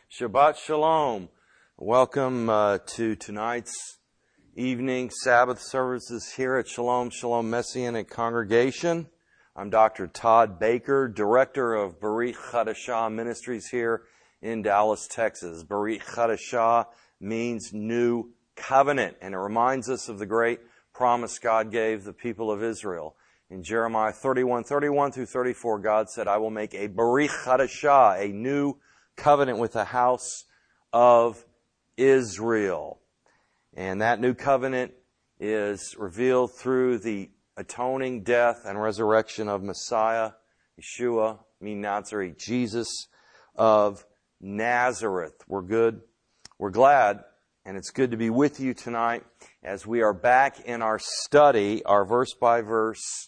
Shabbat Shalom. Welcome to tonight's evening Sabbath services here at Shalom Messianic Congregation. I'm Dr. Todd Baker, Director of Berit Chadashah Ministries here in Dallas, Texas. Berit Chadashah means new covenant, and it reminds us of the great promise God gave the people of Israel. In Jeremiah 31 through 34, God said, I will make a Berit Chadashah, a new covenant with the house of Israel. And that new covenant is revealed through the atoning death and resurrection of Messiah, Yeshua, Nazareth, Jesus of Nazareth. We're glad, and it's good to be with you tonight as we are back in our study, our verse-by-verse,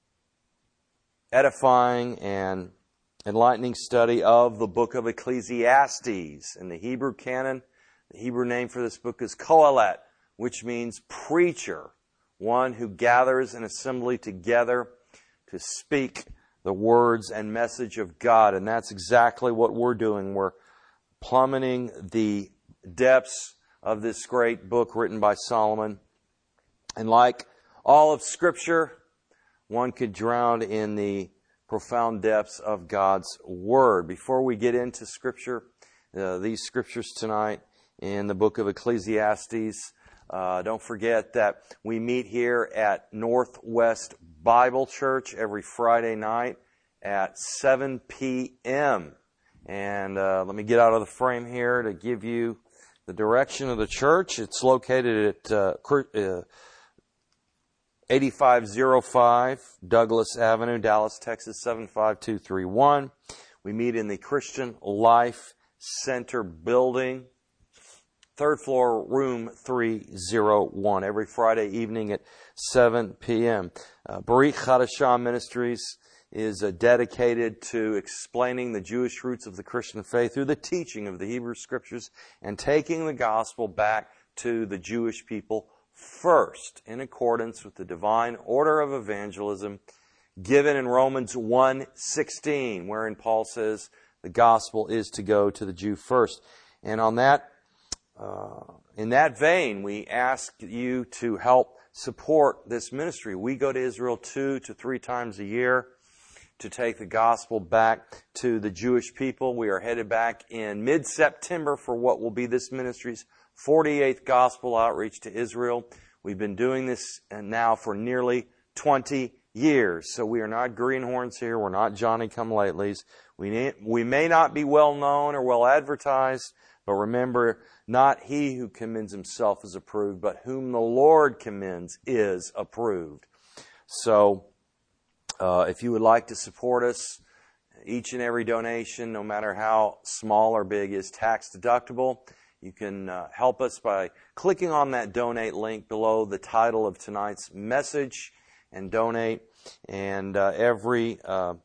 edifying and enlightening study of the book of Ecclesiastes. In the Hebrew canon, the Hebrew name for this book is Kohelet, which means preacher, one who gathers an assembly together to speak the words and message of God. And that's exactly what we're doing. We're plummeting the depths of this great book written by Solomon. And like all of Scripture, one could drown in the profound depths of God's Word. Before we get into Scripture, these Scriptures tonight in the book of Ecclesiastes, don't forget that we meet here at Northwest Bible Church every Friday night at 7 p.m. And let me get out of the frame here to give you the direction of the church. It's located at 8505 Douglas Avenue, Dallas, Texas, 75231. We meet in the Christian Life Center building, third floor, room 301, every Friday evening at 7 p.m. Berit Chadashah Ministries is dedicated to explaining the Jewish roots of the Christian faith through the teaching of the Hebrew Scriptures and taking the gospel back to the Jewish people first, in accordance with the divine order of evangelism given in Romans 1:16, wherein Paul says the gospel is to go to the Jew first. And on that, in that vein, we ask you to help support this ministry. We go to Israel 2 to 3 times a year to take the gospel back to the Jewish people. We are headed back in mid-September for what will be this ministry's 48th gospel outreach to Israel. We've been doing this now for nearly 20 years. So we are not greenhorns here. We're not Johnny-come-latelys. We may not be well known or well advertised, but remember, not he who commends himself is approved, but whom the Lord commends is approved. So if you would like to support us, each and every donation, no matter how small or big, is tax deductible. You can help us by clicking on that donate link below the title of tonight's message and donate. And every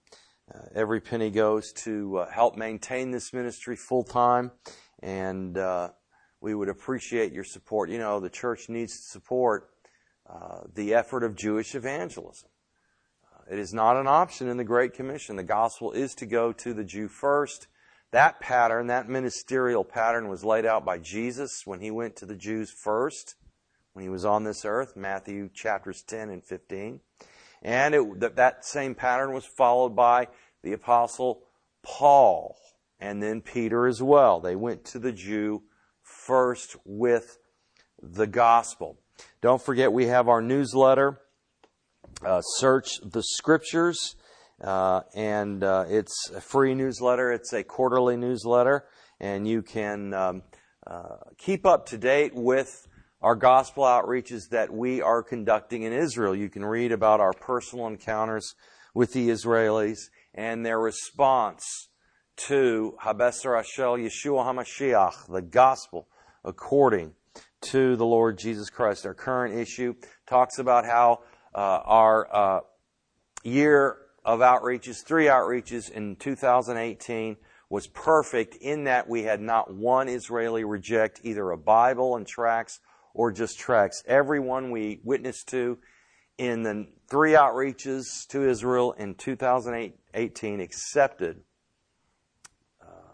penny goes to help maintain this ministry full time. And we would appreciate your support. You know, the church needs to support the effort of Jewish evangelism. It is not an option in the Great Commission. The gospel is to go to the Jew first. That pattern, that ministerial pattern, was laid out by Jesus when he went to the Jews first, when he was on this earth, Matthew chapters 10 and 15. And that same pattern was followed by the Apostle Paul and then Peter as well. They went to the Jew first with the gospel. Don't forget, we have our newsletter, Search the Scriptures. And it's a free newsletter. It's a quarterly newsletter, and you can keep up to date with our gospel outreaches that we are conducting in Israel. You can read about our personal encounters with the Israelis and their response to Habeser Hashel Yeshua HaMashiach, the gospel according to the Lord Jesus Christ. Our current issue talks about how our year of outreaches, 3 outreaches in 2018, was perfect in that we had not one Israeli reject either a Bible and tracts or just tracts. Everyone we witnessed to in the 3 outreaches to Israel in 2018 accepted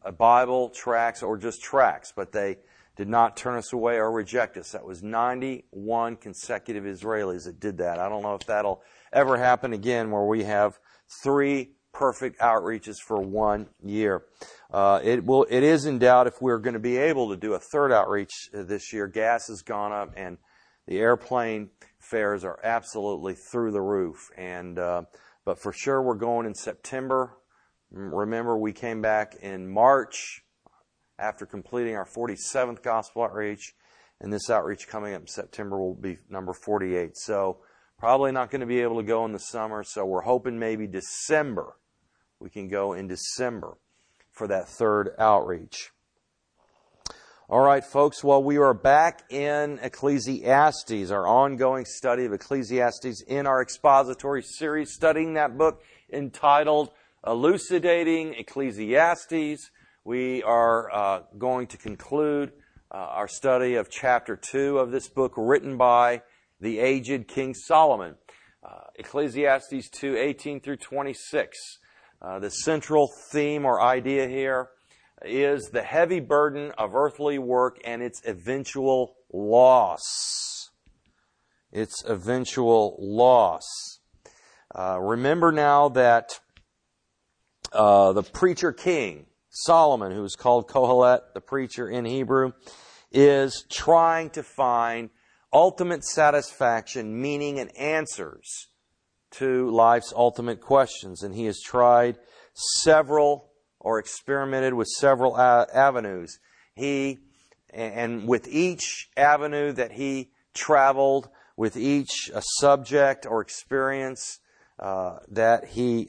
Bible tracts or just tracts, but they did not turn us away or reject us. That was 91 consecutive Israelis that did that. I don't know if that'll ever happen again where we have 3 perfect outreaches for 1 year. It is in doubt if we're going to be able to do a 3rd outreach this year. Gas has gone up and the airplane fares are absolutely through the roof. But for sure we're going in September. Remember, we came back in March after completing our 47th gospel outreach, and this outreach coming up in September will be number 48. So probably not going to be able to go in the summer, so we're hoping maybe December. We can go in December for that 3rd outreach. All right, folks, well, we are back in Ecclesiastes, our ongoing study of Ecclesiastes in our expository series, studying that book entitled Elucidating Ecclesiastes. We are going to conclude our study of chapter 2 of this book written by the aged King Solomon. Ecclesiastes 2:18 through 26. The central theme or idea here is the heavy burden of earthly work and its eventual loss. Its eventual loss. Remember now that the preacher king, Solomon, who is called Kohelet, the preacher in Hebrew, is trying to find ultimate satisfaction, meaning and answers to life's ultimate questions. And he has tried several or experimented with several avenues. And with each avenue that he traveled, with each subject or experience that he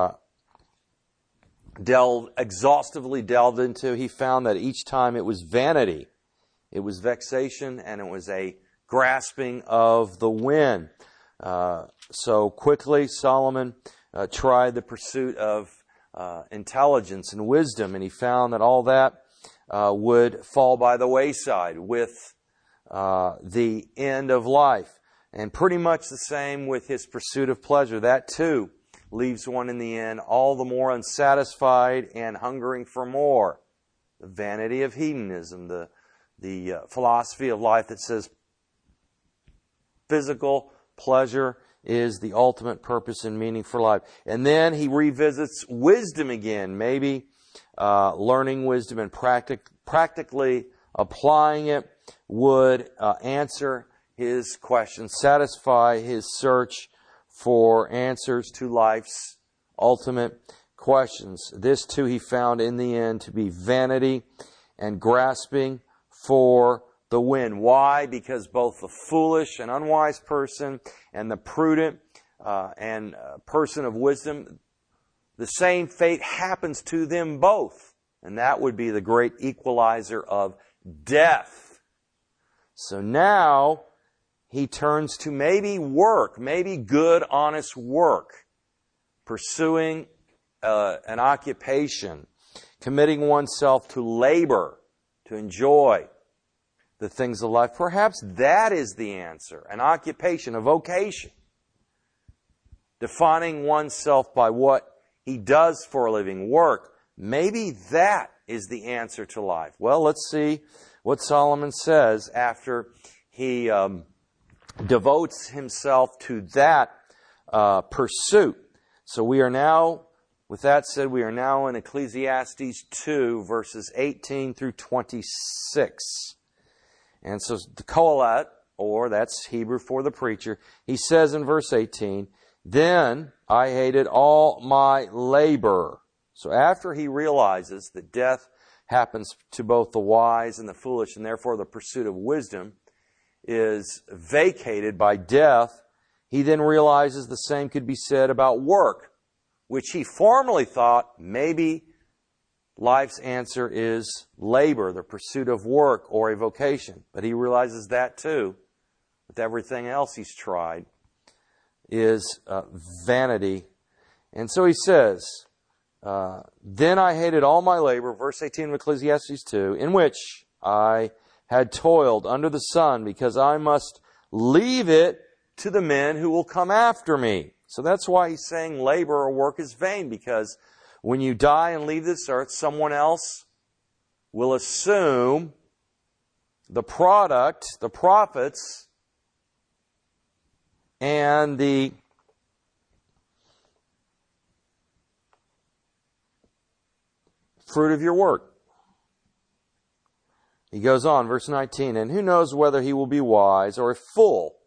exhaustively delved into, he found that each time it was vanity, it was vexation, and it was a grasping of the wind. So quickly, Solomon tried the pursuit of intelligence and wisdom, and he found that all that would fall by the wayside with the end of life. And pretty much the same with his pursuit of pleasure. That too leaves one in the end all the more unsatisfied and hungering for more. The vanity of hedonism, the philosophy of life that says physical pleasure is the ultimate purpose and meaning for life. And then he revisits wisdom again, maybe learning wisdom and practically applying it would answer his questions, satisfy his search for answers to life's ultimate questions. This too he found in the end to be vanity and grasping for the wind. Why? Because both the foolish and unwise person and the prudent and person of wisdom, the same fate happens to them both. And that would be the great equalizer of death. So now he turns to maybe work, maybe good, honest work, pursuing an occupation, committing oneself to labor, to enjoy the things of life. Perhaps that is the answer, an occupation, a vocation. Defining oneself by what he does for a living, work. Maybe that is the answer to life. Well, let's see what Solomon says after he devotes himself to that pursuit. So we are now, with that said, we are now in Ecclesiastes 2, verses 18 through 26. And so the Kohelet, or that's Hebrew for the preacher, he says in verse 18, "Then I hated all my labor." So after he realizes that death happens to both the wise and the foolish, and therefore the pursuit of wisdom is vacated by death, he then realizes the same could be said about work, which he formerly thought maybe life's answer is labor, the pursuit of work or a vocation. But he realizes that too, with everything else he's tried, is vanity. And so he says, "Then I hated all my labor," verse 18 of Ecclesiastes 2, "in which I had toiled under the sun, because I must leave it to the men who will come after me." So that's why he's saying labor or work is vain, because when you die and leave this earth, someone else will assume the product, the profits, and the fruit of your work. He goes on, verse 19, and who knows whether he will be wise or a fool?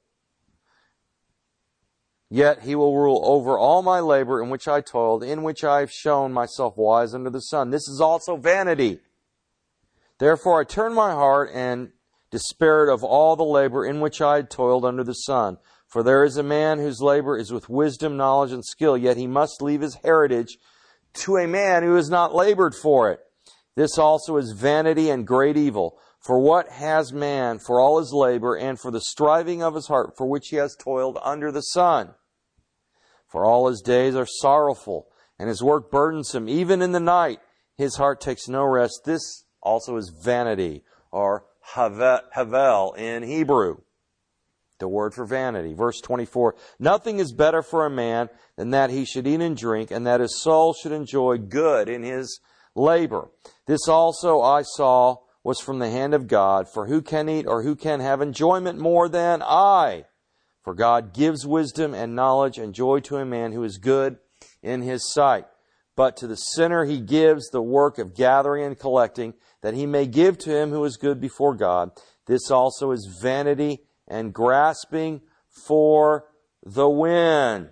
Yet he will rule over all my labor in which I toiled, in which I have shown myself wise under the sun. This is also vanity. Therefore I turned my heart and despaired of all the labor in which I had toiled under the sun. For there is a man whose labor is with wisdom, knowledge, and skill, yet he must leave his heritage to a man who has not labored for it. This also is vanity and great evil. For what has man for all his labor and for the striving of his heart for which he has toiled under the sun? For all his days are sorrowful, and his work burdensome. Even in the night his heart takes no rest. This also is vanity, or havel in Hebrew, the word for vanity. Verse 24, nothing is better for a man than that he should eat and drink, and that his soul should enjoy good in his labor. This also I saw was from the hand of God. For who can eat or who can have enjoyment more than I? For God gives wisdom and knowledge and joy to a man who is good in his sight. But to the sinner he gives the work of gathering and collecting, that he may give to him who is good before God. This also is vanity and grasping for the wind.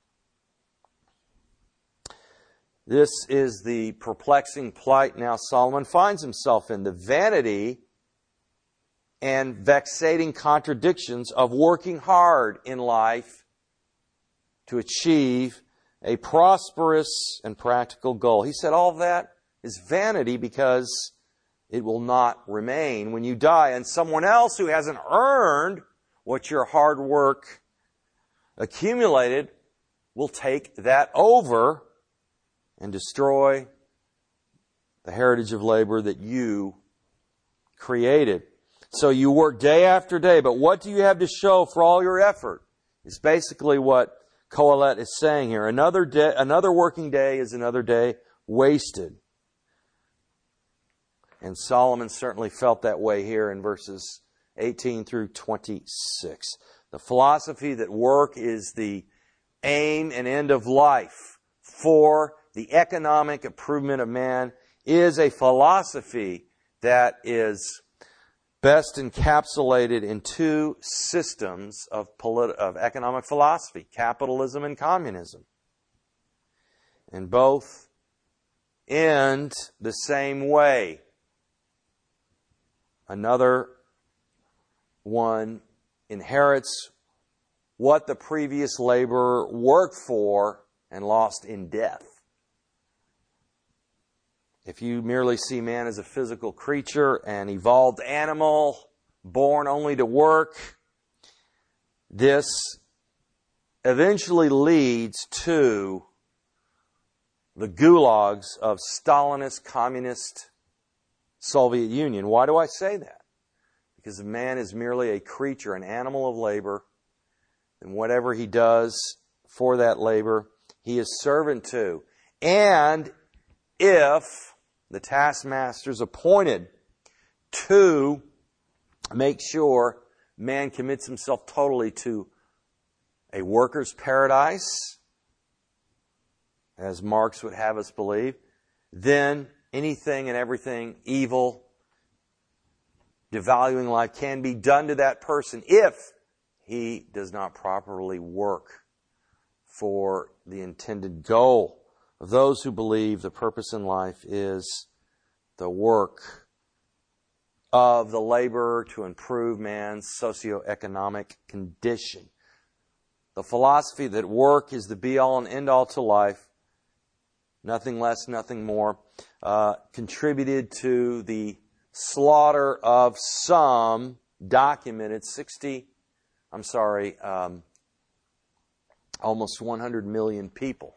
This is the perplexing plight now Solomon finds himself in, the vanity and vexating contradictions of working hard in life to achieve a prosperous and practical goal. He said all that is vanity because it will not remain when you die, and someone else who hasn't earned what your hard work accumulated will take that over and destroy the heritage of labor that you created. So you work day after day, but what do you have to show for all your effort? It's basically what Kohelet is saying here. Another day, another working day is another day wasted. And Solomon certainly felt that way here in verses 18 through 26. The philosophy that work is the aim and end of life for the economic improvement of man is a philosophy that is best encapsulated in two systems of economic philosophy, capitalism and communism. And both end the same way. Another one inherits what the previous laborer worked for and lost in death. If you merely see man as a physical creature, an evolved animal, born only to work, this eventually leads to the gulags of Stalinist, communist Soviet Union. Why do I say that? Because if man is merely a creature, an animal of labor, then whatever he does for that labor, he is servant to. And if the taskmasters appointed to make sure man commits himself totally to a worker's paradise, as Marx would have us believe, then anything and everything evil, devaluing life can be done to that person if he does not properly work for the intended goal of those who believe the purpose in life is the work of the laborer to improve man's socioeconomic condition. The philosophy that work is the be-all and end-all to life, nothing less, nothing more, contributed to the slaughter of some documented almost 100 million people.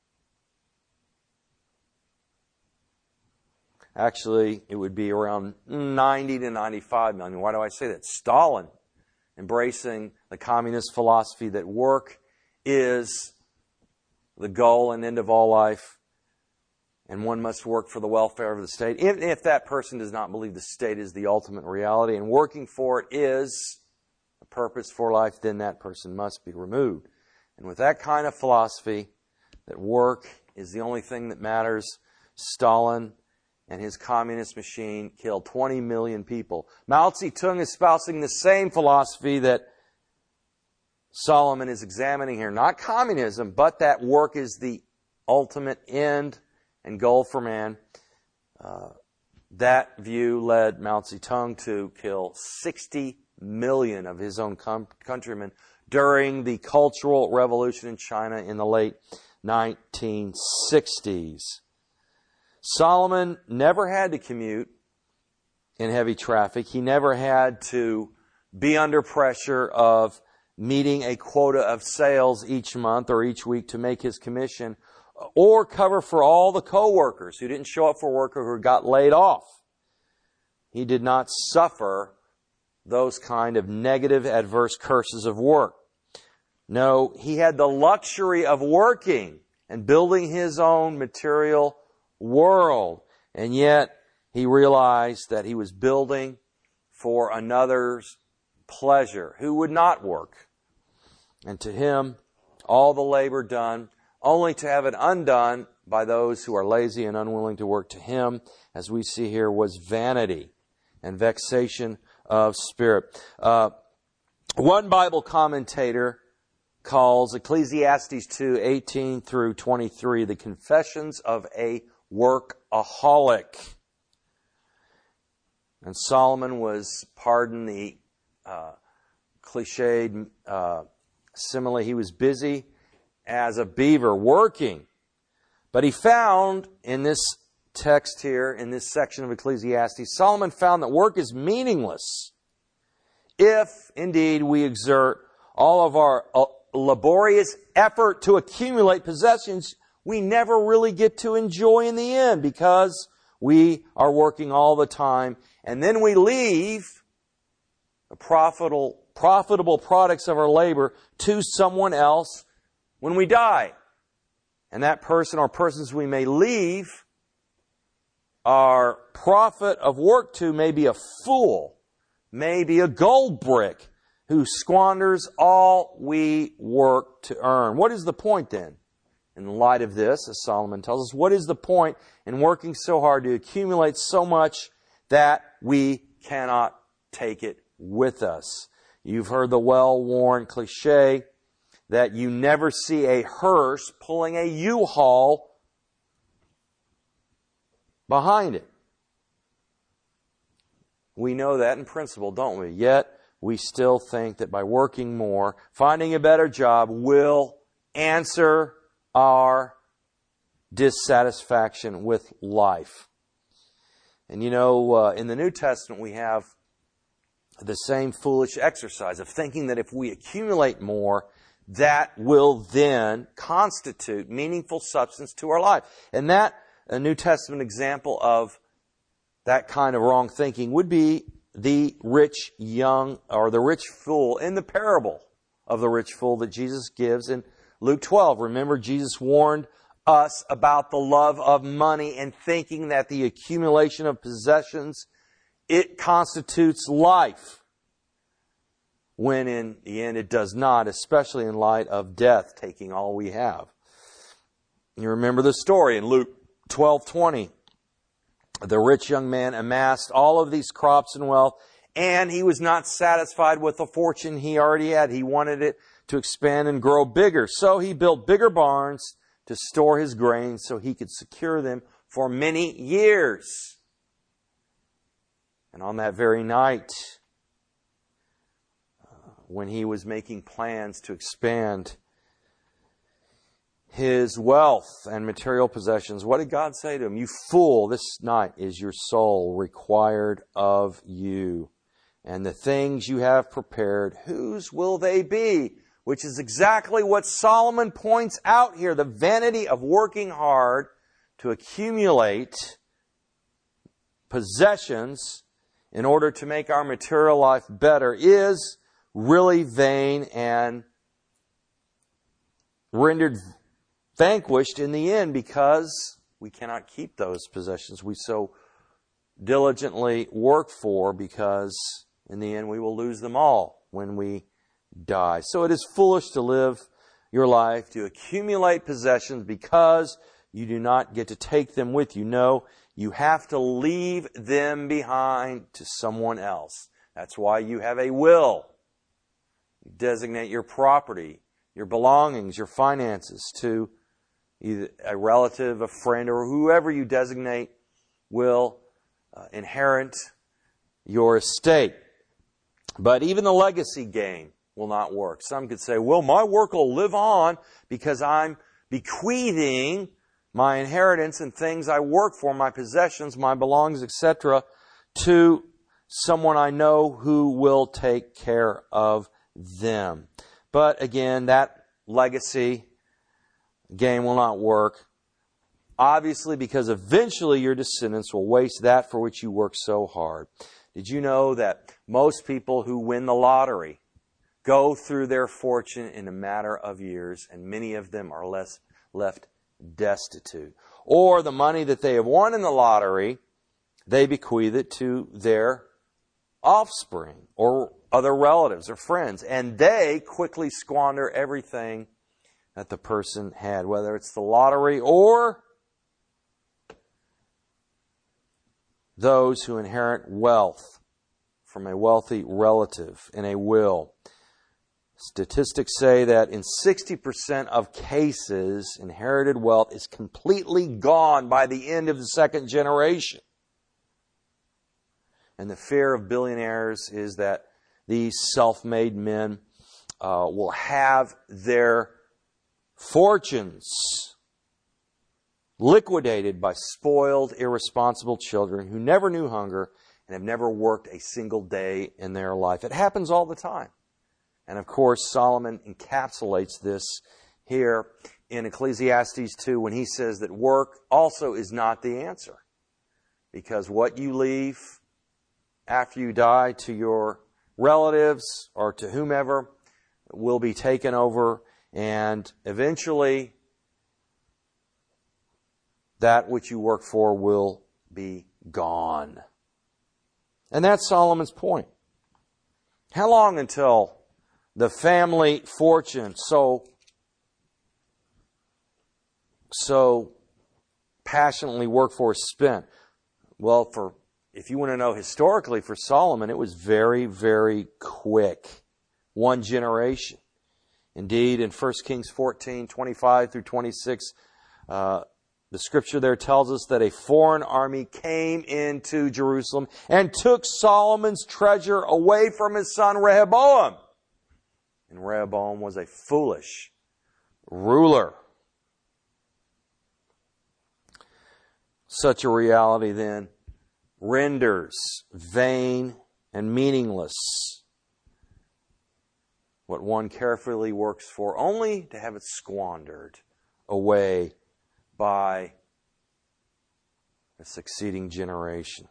Actually, it would be around 90 to 95 million. Why do I say that? Stalin, embracing the communist philosophy that work is the goal and end of all life, and one must work for the welfare of the state. Even if that person does not believe the state is the ultimate reality and working for it is a purpose for life, then that person must be removed. And with that kind of philosophy, that work is the only thing that matters, Stalin and his communist machine killed 20 million people. Mao Zedong is espousing the same philosophy that Solomon is examining here. Not communism, but that work is the ultimate end and goal for man. That view led Mao Zedong to kill 60 million of his own countrymen during the Cultural Revolution in China in the late 1960s. Solomon never had to commute in heavy traffic. He never had to be under pressure of meeting a quota of sales each month or each week to make his commission, or cover for all the co-workers who didn't show up for work or who got laid off. He did not suffer those kind of negative, adverse curses of work. No, he had the luxury of working and building his own material world. And yet, he realized that he was building for another's pleasure, who would not work. And to him, all the labor done, only to have it undone by those who are lazy and unwilling to work, to him, as we see here, was vanity and vexation of spirit. One Bible commentator calls Ecclesiastes 2:18 through 23 the confessions of a workaholic. And Solomon was, pardon the cliched simile, he was busy as a beaver working. But he found in this text here, in this section of Ecclesiastes, Solomon found that work is meaningless if indeed we exert all of our laborious effort to accumulate possessions we never really get to enjoy in the end, because we are working all the time, and then we leave the profitable products of our labor to someone else when we die. And that person or persons we may leave our profit of work to may be a fool, may be a gold brick who squanders all we work to earn. What is the point then? In light of this, as Solomon tells us, what is the point in working so hard to accumulate so much that we cannot take it with us? You've heard the well-worn cliche that you never see a hearse pulling a U-Haul behind it. We know that in principle, don't we? Yet, we still think that by working more, finding a better job will answer our dissatisfaction with life. And you know, in the New Testament we have the same foolish exercise of thinking that if we accumulate more, that will then constitute meaningful substance to our life. And that, a New Testament example of that kind of wrong thinking would be the rich young, or the rich fool in the parable of the rich fool that Jesus gives in Luke 12. Remember, Jesus warned us about the love of money and thinking that the accumulation of possessions, it constitutes life, when in the end it does not, especially in light of death taking all we have. You remember the story in Luke 12:20. The rich young man amassed all of these crops and wealth, and he was not satisfied with the fortune he already had. He wanted it to expand and grow bigger. So he built bigger barns to store his grain so he could secure them for many years. And on that very night, when he was making plans to expand his wealth and material possessions, what did God say to him? You fool, this night is your soul required of you. And the things you have prepared, whose will they be? Which is exactly what Solomon points out here. The vanity of working hard to accumulate possessions in order to make our material life better is really vain and rendered vanquished in the end, because we cannot keep those possessions we so diligently work for, because in the end we will lose them all when we die. So it is foolish to live your life to accumulate possessions because you do not get to take them with you. No, you have to leave them behind to someone else. That's why you have a will. You designate your property, your belongings, your finances to either a relative, a friend, or whoever you designate will inherit your estate. But even the legacy game will not work. Some could say, well, my work will live on because I'm bequeathing my inheritance and things I work for, my possessions, my belongings, etc., to someone I know who will take care of them. But again, that legacy game will not work. Obviously, because eventually your descendants will waste that for which you worked so hard. Did you know that most people who win the lottery go through their fortune in a matter of years, and many of them are left destitute? Or the money that they have won in the lottery, they bequeath it to their offspring or other relatives or friends, and they quickly squander everything that the person had, whether it's the lottery or those who inherit wealth from a wealthy relative in a will. Statistics say that in 60% of cases, inherited wealth is completely gone by the end of the second generation. And the fear of billionaires is that these self-made men will have their fortunes liquidated by spoiled, irresponsible children who never knew hunger and have never worked a single day in their life. It happens all the time. And of course, Solomon encapsulates this here in Ecclesiastes 2 when he says that work also is not the answer. Because what you leave after you die to your relatives or to whomever will be taken over, and eventually that which you work for will be gone. And that's Solomon's point. How long until the family fortune so passionately worked for is spent? Well, if you want to know historically, for Solomon, it was very, very quick. One generation. Indeed, in 1 Kings 14, 25 through 26, the scripture there tells us that a foreign army came into Jerusalem and took Solomon's treasure away from his son Rehoboam. And Rehoboam was a foolish ruler. Such a reality then renders vain and meaningless what one carefully works for, only to have it squandered away by a succeeding generation.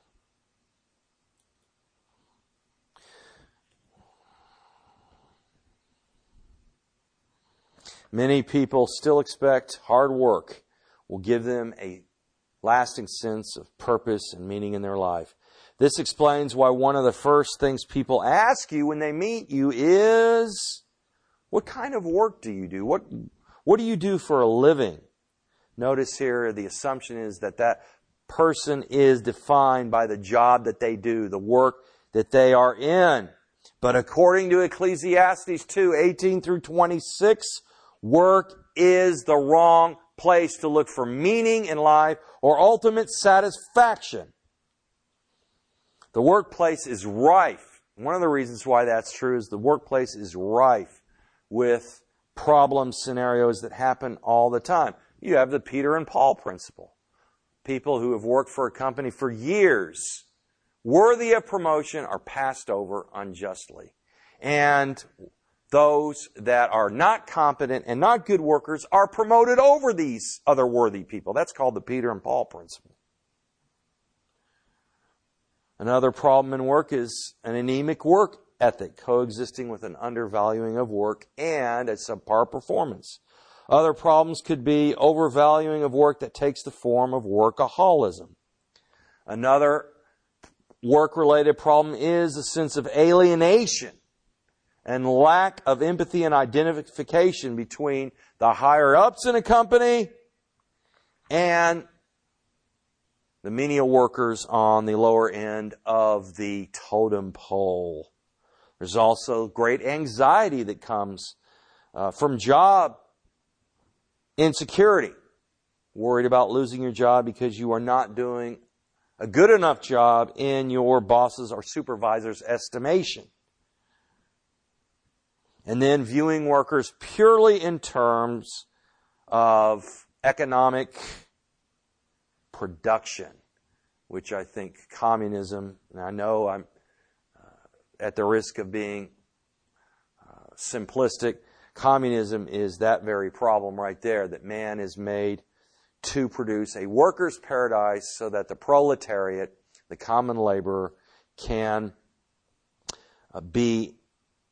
Many people still expect hard work will give them a lasting sense of purpose and meaning in their life. This explains why one of the first things people ask you when they meet you is, what kind of work do you do? What do you do for a living? Notice here the assumption is that that person is defined by the job that they do, the work that they are in. But according to Ecclesiastes 2, 18 through 26, work is the wrong place to look for meaning in life or ultimate satisfaction. The workplace is rife. One of the reasons why that's true is the workplace is rife with problem scenarios that happen all the time. You have the Peter and Paul principle. People who have worked for a company for years, worthy of promotion, are passed over unjustly. And those that are not competent and not good workers are promoted over these other worthy people. That's called the Peter and Paul principle. Another problem in work is an anemic work ethic coexisting with an undervaluing of work and a subpar performance. Other problems could be overvaluing of work that takes the form of workaholism. Another work-related problem is a sense of alienation and lack of empathy and identification between the higher-ups in a company and the menial workers on the lower end of the totem pole. There's also great anxiety that comes from job insecurity. Worried about losing your job because you are not doing a good enough job in your boss's or supervisor's estimation. And then viewing workers purely in terms of economic production, which I think communism, and I know I'm at the risk of being simplistic, communism is that very problem right there, that man is made to produce a worker's paradise so that the proletariat, the common laborer, can be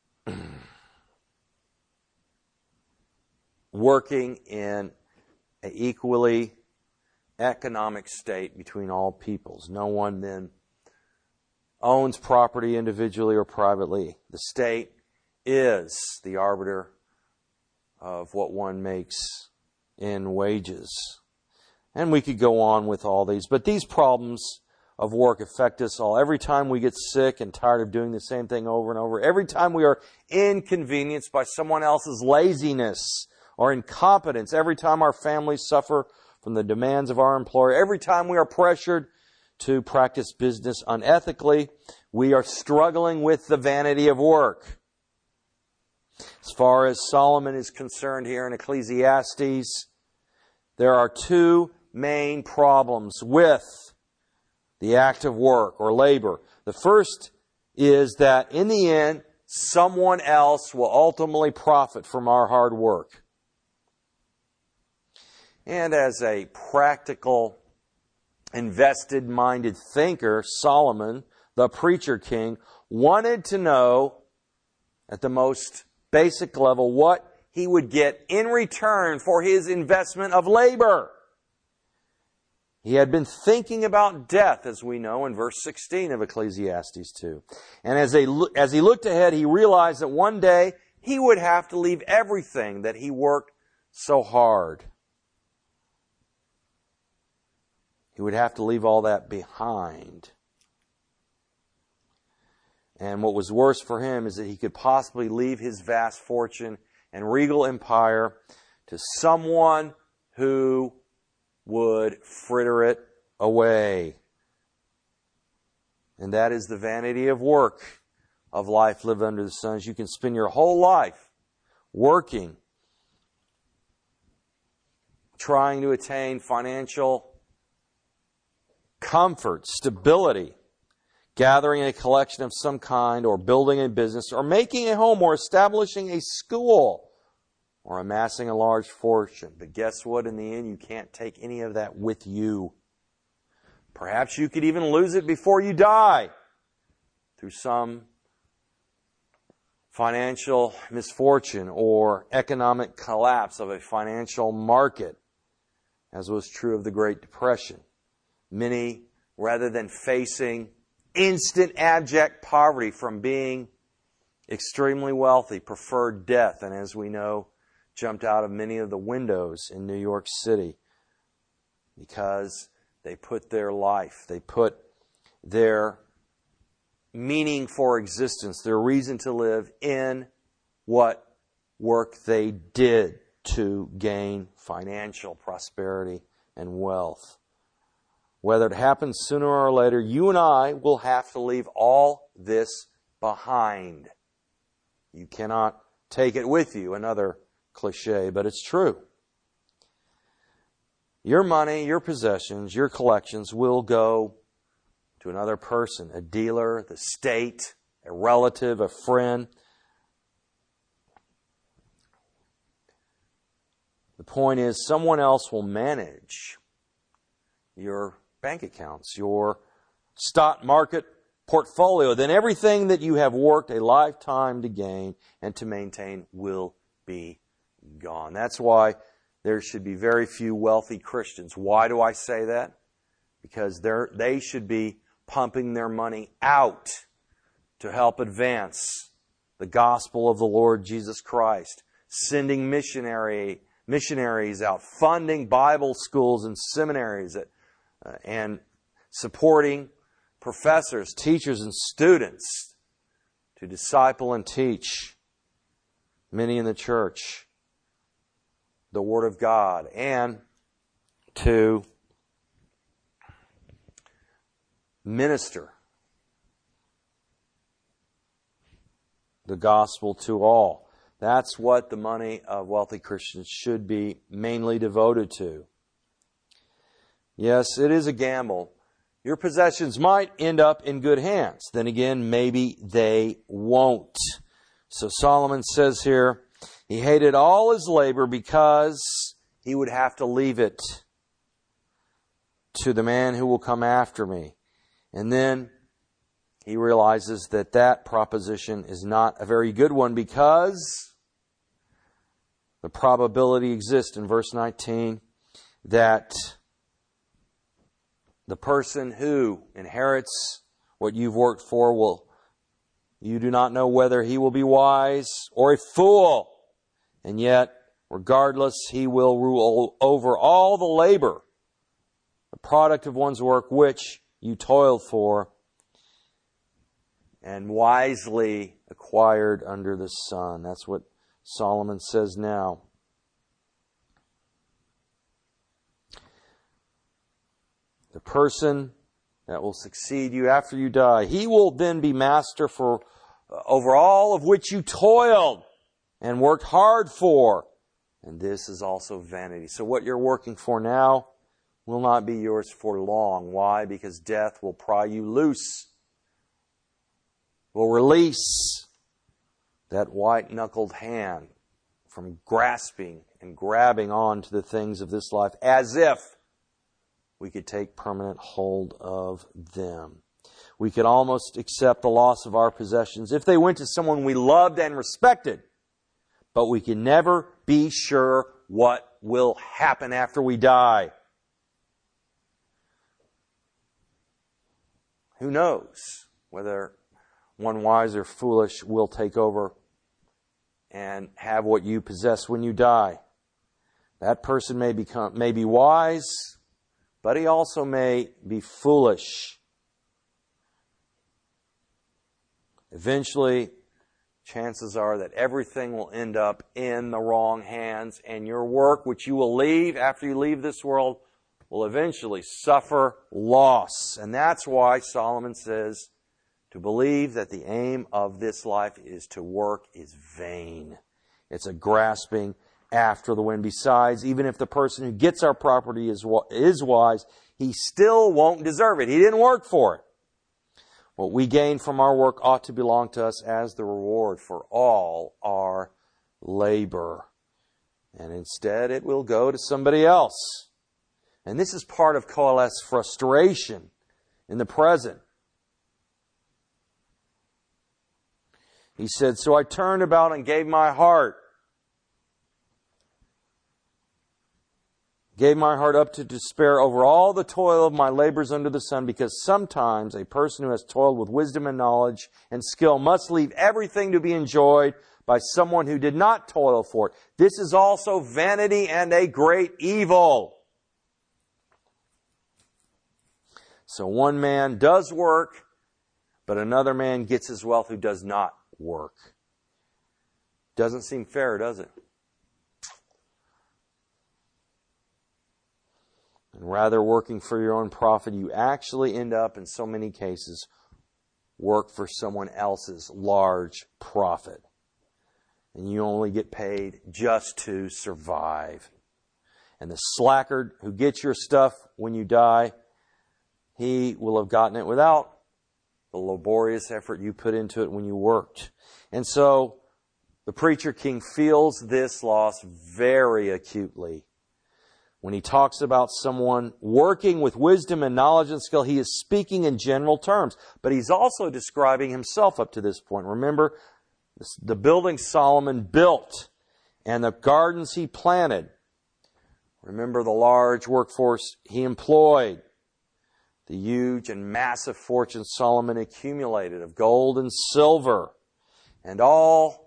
working in an equally economic state between all peoples. No one then owns property individually or privately. The state is the arbiter of what one makes in wages. And we could go on with all these, but these problems of work affect us all. Every time we get sick and tired of doing the same thing over and over, every time we are inconvenienced by someone else's laziness or incompetence, every time our families suffer from the demands of our employer, every time we are pressured to practice business unethically, we are struggling with the vanity of work. As far as Solomon is concerned here in Ecclesiastes, there are two main problems with the act of work or labor. The first is that in the end, someone else will ultimately profit from our hard work. And as a practical, invested-minded thinker, Solomon, the preacher king, wanted to know at the most basic level what he would get in return for his investment of labor. He had been thinking about death, as we know in verse 16 of Ecclesiastes 2. And as he looked ahead, he realized that one day he would have to leave everything that he worked so hard. He would have to leave all that behind. And what was worse for him is that he could possibly leave his vast fortune and regal empire to someone who would fritter it away. And that is the vanity of work, of life lived under the sun. You can spend your whole life working, trying to attain financial comfort, stability, gathering a collection of some kind, or building a business, or making a home, or establishing a school, or amassing a large fortune. But guess what? In the end, you can't take any of that with you. Perhaps you could even lose it before you die through some financial misfortune or economic collapse of a financial market, as was true of the Great Depression. Many, rather than facing instant abject poverty from being extremely wealthy, preferred death, and as we know, jumped out of many of the windows in New York City because they put their life, they put their meaning for existence, their reason to live in what work they did to gain financial prosperity and wealth. Whether it happens sooner or later, you and I will have to leave all this behind. You cannot take it with you. Another cliche, but it's true. Your money, your possessions, your collections will go to another person, a dealer, the state, a relative, a friend. The point is, someone else will manage your bank accounts, your stock market portfolio. Then everything that you have worked a lifetime to gain and to maintain will be gone. That's why there should be very few wealthy Christians. Why do I say that? Because they should be pumping their money out to help advance the gospel of the Lord Jesus Christ, sending missionaries out, funding Bible schools and seminaries, and supporting professors, teachers, and students to disciple and teach many in the church the Word of God, and to minister the gospel to all. That's what the money of wealthy Christians should be mainly devoted to. Yes, it is a gamble. Your possessions might end up in good hands. Then again, maybe they won't. So Solomon says here, he hated all his labor because he would have to leave it to the man who will come after me. And then he realizes that that proposition is not a very good one, because the probability exists in verse 19 that the person who inherits what you've worked for you do not know whether he will be wise or a fool. And yet, regardless, he will rule over all the labor, the product of one's work, which you toiled for and wisely acquired under the sun. That's what Solomon says now. The person that will succeed you after you die, he will then be master over all of which you toiled and worked hard for. And this is also vanity. So what you're working for now will not be yours for long. Why? Because death will pry you loose, will release that white-knuckled hand from grasping and grabbing on to the things of this life as if we could take permanent hold of them. We could almost accept the loss of our possessions if they went to someone we loved and respected, but we can never be sure what will happen after we die. Who knows whether one wise or foolish will take over and have what you possess when you die. That person may be wise, but he also may be foolish. Eventually, chances are that everything will end up in the wrong hands, and your work, which you will leave after you leave this world, will eventually suffer loss. And that's why Solomon says, to believe that the aim of this life is to work is vain. It's a grasping after the wind. Besides, even if the person who gets our property is wise, he still won't deserve it. He didn't work for it. What we gain from our work ought to belong to us as the reward for all our labor. And instead, it will go to somebody else. And this is part of Koheleth's frustration in the present. He said, so I turned about and gave my heart up to despair over all the toil of my labors under the sun, because sometimes a person who has toiled with wisdom and knowledge and skill must leave everything to be enjoyed by someone who did not toil for it. This is also vanity and a great evil. So one man does work, but another man gets his wealth who does not work. Doesn't seem fair, does it? And rather working for your own profit, you actually end up, in so many cases, work for someone else's large profit. And you only get paid just to survive. And the slackard who gets your stuff when you die, he will have gotten it without the laborious effort you put into it when you worked. And so the preacher king feels this loss very acutely. When he talks about someone working with wisdom and knowledge and skill, he is speaking in general terms. But he's also describing himself up to this point. Remember, the building Solomon built and the gardens he planted. Remember the large workforce he employed, the huge and massive fortune Solomon accumulated of gold and silver, and all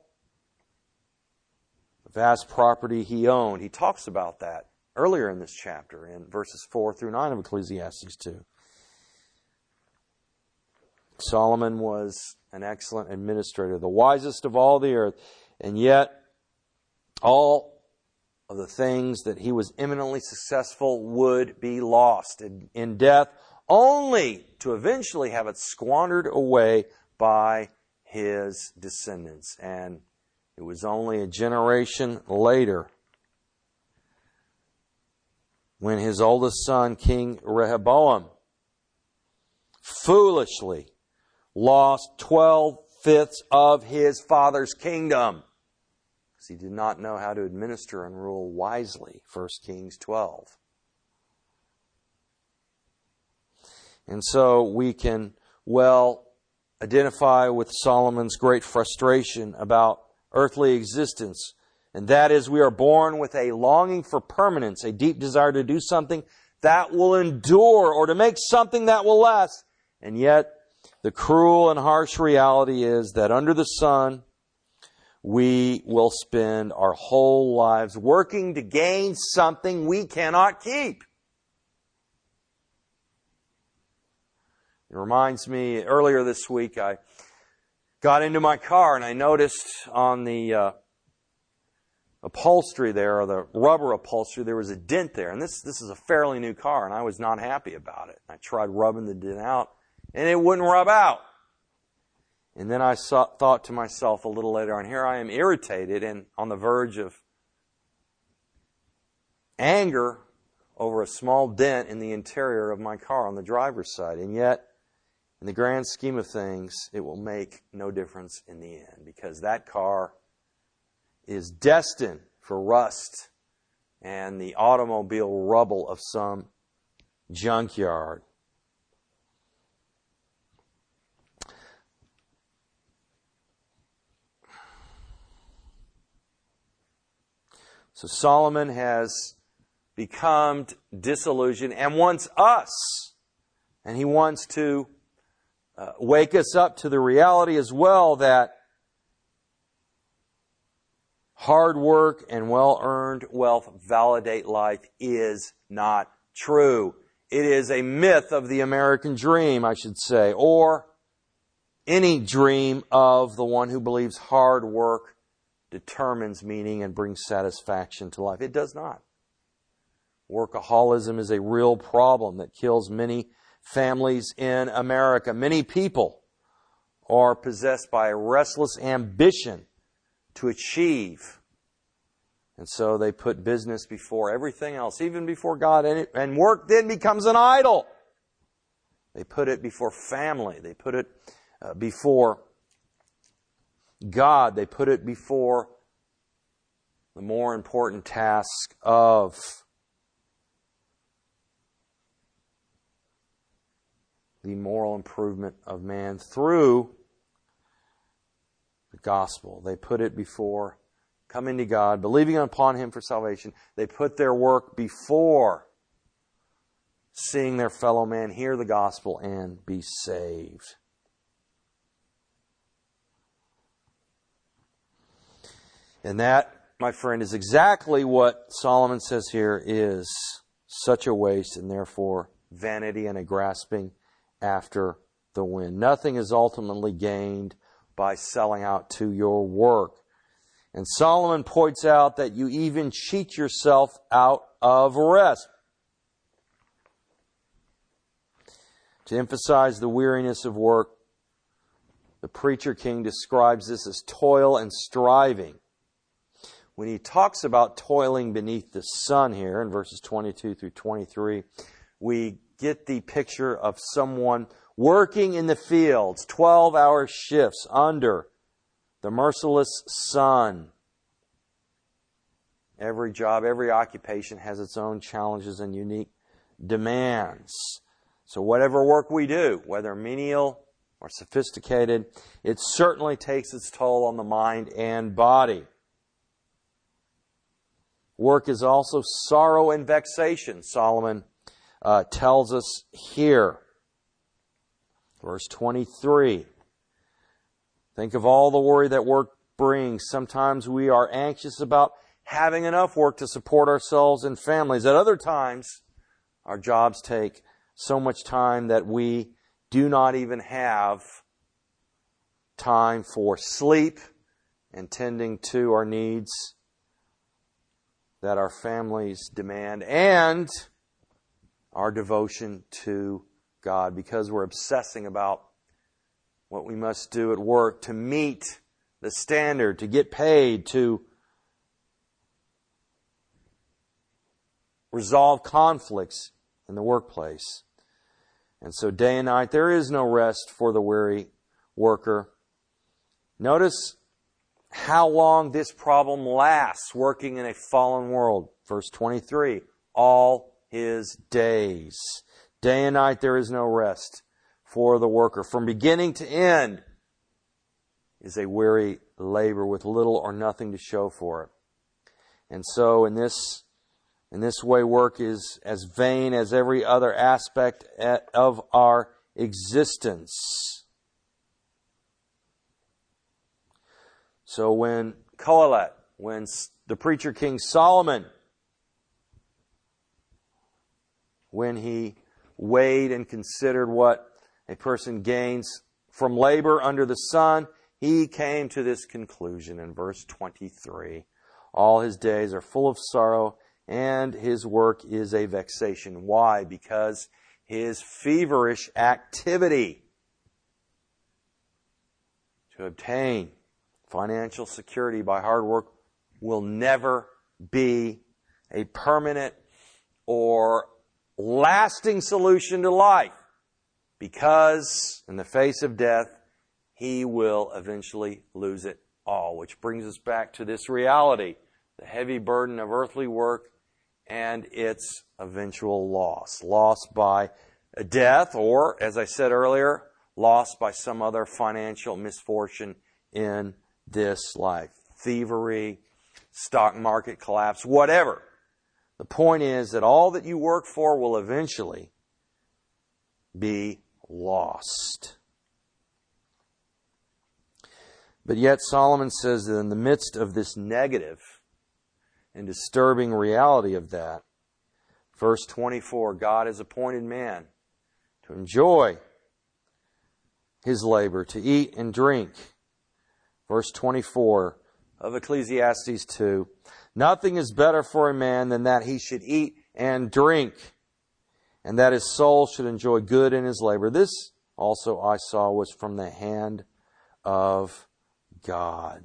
the vast property he owned. He talks about that earlier in this chapter in verses 4 through 9 of Ecclesiastes 2. Solomon was an excellent administrator, the wisest of all the earth, and yet all of the things that he was eminently successful would be lost in death, only to eventually have it squandered away by his descendants. And it was only a generation later when his oldest son, King Rehoboam, foolishly lost 12/5 of his father's kingdom because he did not know how to administer and rule wisely. 1 Kings 12. And so we can well identify with Solomon's great frustration about earthly existence. And that is, we are born with a longing for permanence, a deep desire to do something that will endure or to make something that will last. And yet, the cruel and harsh reality is that under the sun, we will spend our whole lives working to gain something we cannot keep. It reminds me, earlier this week, I got into my car and I noticed on the upholstery there, or the rubber upholstery, there was a dent there. And this is a fairly new car, and I was not happy about it. I tried rubbing the dent out, and it wouldn't rub out. And then I thought to myself a little later on, here I am irritated and on the verge of anger over a small dent in the interior of my car on the driver's side. And yet, in the grand scheme of things, it will make no difference in the end, because that car is destined for rust and the automobile rubble of some junkyard. So Solomon has become disillusioned and wants us, and he wants to wake us up to the reality as well that hard work and well-earned wealth validate life is not true. It is a myth of the American dream, I should say, or any dream of the one who believes hard work determines meaning and brings satisfaction to life. It does not. Workaholism is a real problem that kills many families in America. Many people are possessed by a restless ambition to achieve. And so they put business before everything else, even before God. And work then becomes an idol. They put it before family. They put it before God. They put it before the more important task of the moral improvement of man through the gospel. They put it before coming to God, believing upon Him for salvation. They put their work before seeing their fellow man hear the gospel and be saved. And that, my friend, is exactly what Solomon says here is such a waste, and therefore vanity and a grasping after the wind. Nothing is ultimately gained by selling out to your work. And Solomon points out that you even cheat yourself out of rest. To emphasize the weariness of work, the Preacher King describes this as toil and striving. When he talks about toiling beneath the sun here in verses 22 through 23, we get the picture of someone working in the fields, 12-hour shifts under the merciless sun. Every job, every occupation has its own challenges and unique demands. So whatever work we do, whether menial or sophisticated, it certainly takes its toll on the mind and body. work is also sorrow and vexation, Solomon tells us here. Verse 23. Think of all the worry that work brings. Sometimes we are anxious about having enough work to support ourselves and families. At other times, our jobs take so much time that we do not even have time for sleep and tending to our needs that our families demand, and our devotion to God, because we're obsessing about what we must do at work to meet the standard, to get paid, to resolve conflicts in the workplace. And so day and night, there is no rest for the weary worker. Notice how long this problem lasts working in a fallen world. Verse 23, all his days. Day and night there is no rest for the worker. From beginning to end is a weary labor with little or nothing to show for it. And so in this way, work is as vain as every other aspect of our existence. So when Kohelet, when the preacher king Solomon, when he weighed and considered what a person gains from labor under the sun, he came to this conclusion in verse 23. All his days are full of sorrow, and his work is a vexation. Why? Because his feverish activity to obtain financial security by hard work will never be a permanent or lasting solution to life, because in the face of death, he will eventually lose it all. Which brings us back to this reality, the heavy burden of earthly work and its eventual loss. Loss by a death, or, as I said earlier, loss by some other financial misfortune in this life. Thievery, stock market collapse, whatever. The point is that all that you work for will eventually be lost. But yet Solomon says that in the midst of this negative and disturbing reality of that, verse 24, God has appointed man to enjoy his labor, to eat and drink. Verse 24 of Ecclesiastes 2, nothing is better for a man than that he should eat and drink, and that his soul should enjoy good in his labor. This also I saw was from the hand of God.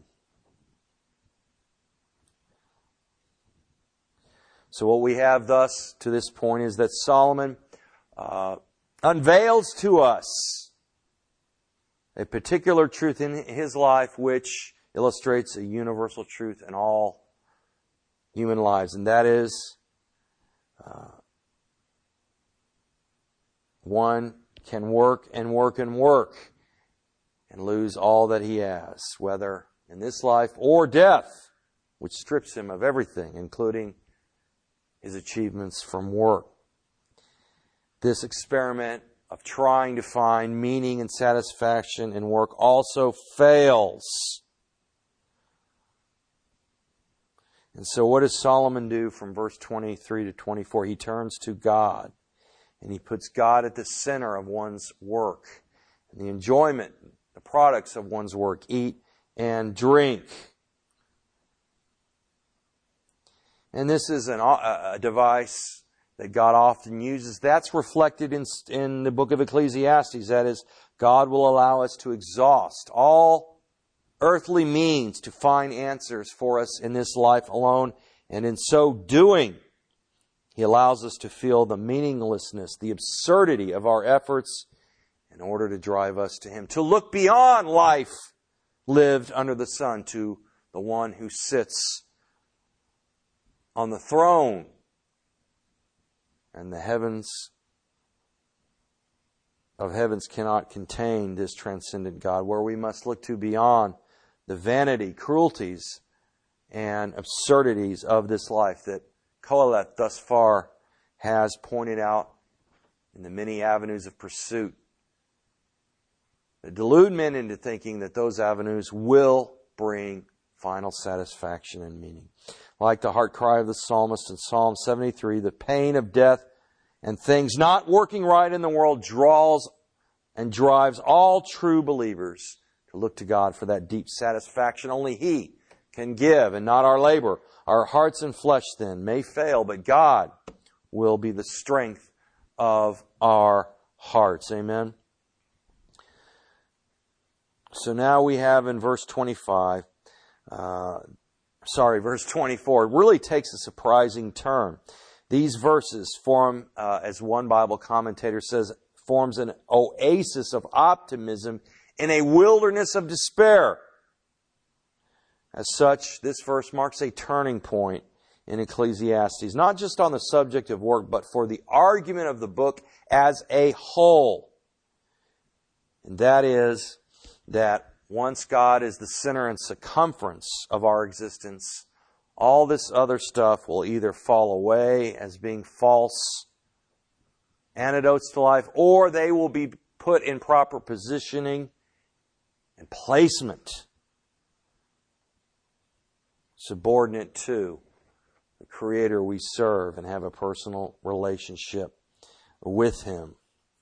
So what we have thus to this point is that Solomon unveils to us a particular truth in his life which illustrates a universal truth in all human lives. And that is, one can work and work and work and lose all that he has, whether in this life or death, which strips him of everything, including his achievements from work. This experiment of trying to find meaning and satisfaction in work also fails. And so what does Solomon do from verse 23 to 24? He turns to God, and he puts God at the center of one's work and the enjoyment, the products of one's work, eat and drink. And this is a device that God often uses. That's reflected in the book of Ecclesiastes. That is, God will allow us to exhaust all earthly means to find answers for us in this life alone. And in so doing, He allows us to feel the meaninglessness, the absurdity of our efforts in order to drive us to Him. To look beyond life lived under the sun to the one who sits on the throne, and the heavens of heavens cannot contain this transcendent God, where we must look to beyond the vanity, cruelties, and absurdities of this life that Kohelet thus far has pointed out in the many avenues of pursuit that delude men into thinking that those avenues will bring final satisfaction and meaning. Like the heart cry of the psalmist in Psalm 73, the pain of death and things not working right in the world draws and drives all true believers to look to God for that deep satisfaction only He can give and not our labor. Our hearts and flesh then may fail, but God will be the strength of our hearts. Amen. So now we have in verse 24, it really takes a surprising turn. These verses form, as one Bible commentator says, forms an oasis of optimism in a wilderness of despair. As such, this verse marks a turning point in Ecclesiastes, not just on the subject of work, but for the argument of the book as a whole. And that is that once God is the center and circumference of our existence, all this other stuff will either fall away as being false antidotes to life, or they will be put in proper positioning and placement, subordinate to the Creator we serve and have a personal relationship with Him.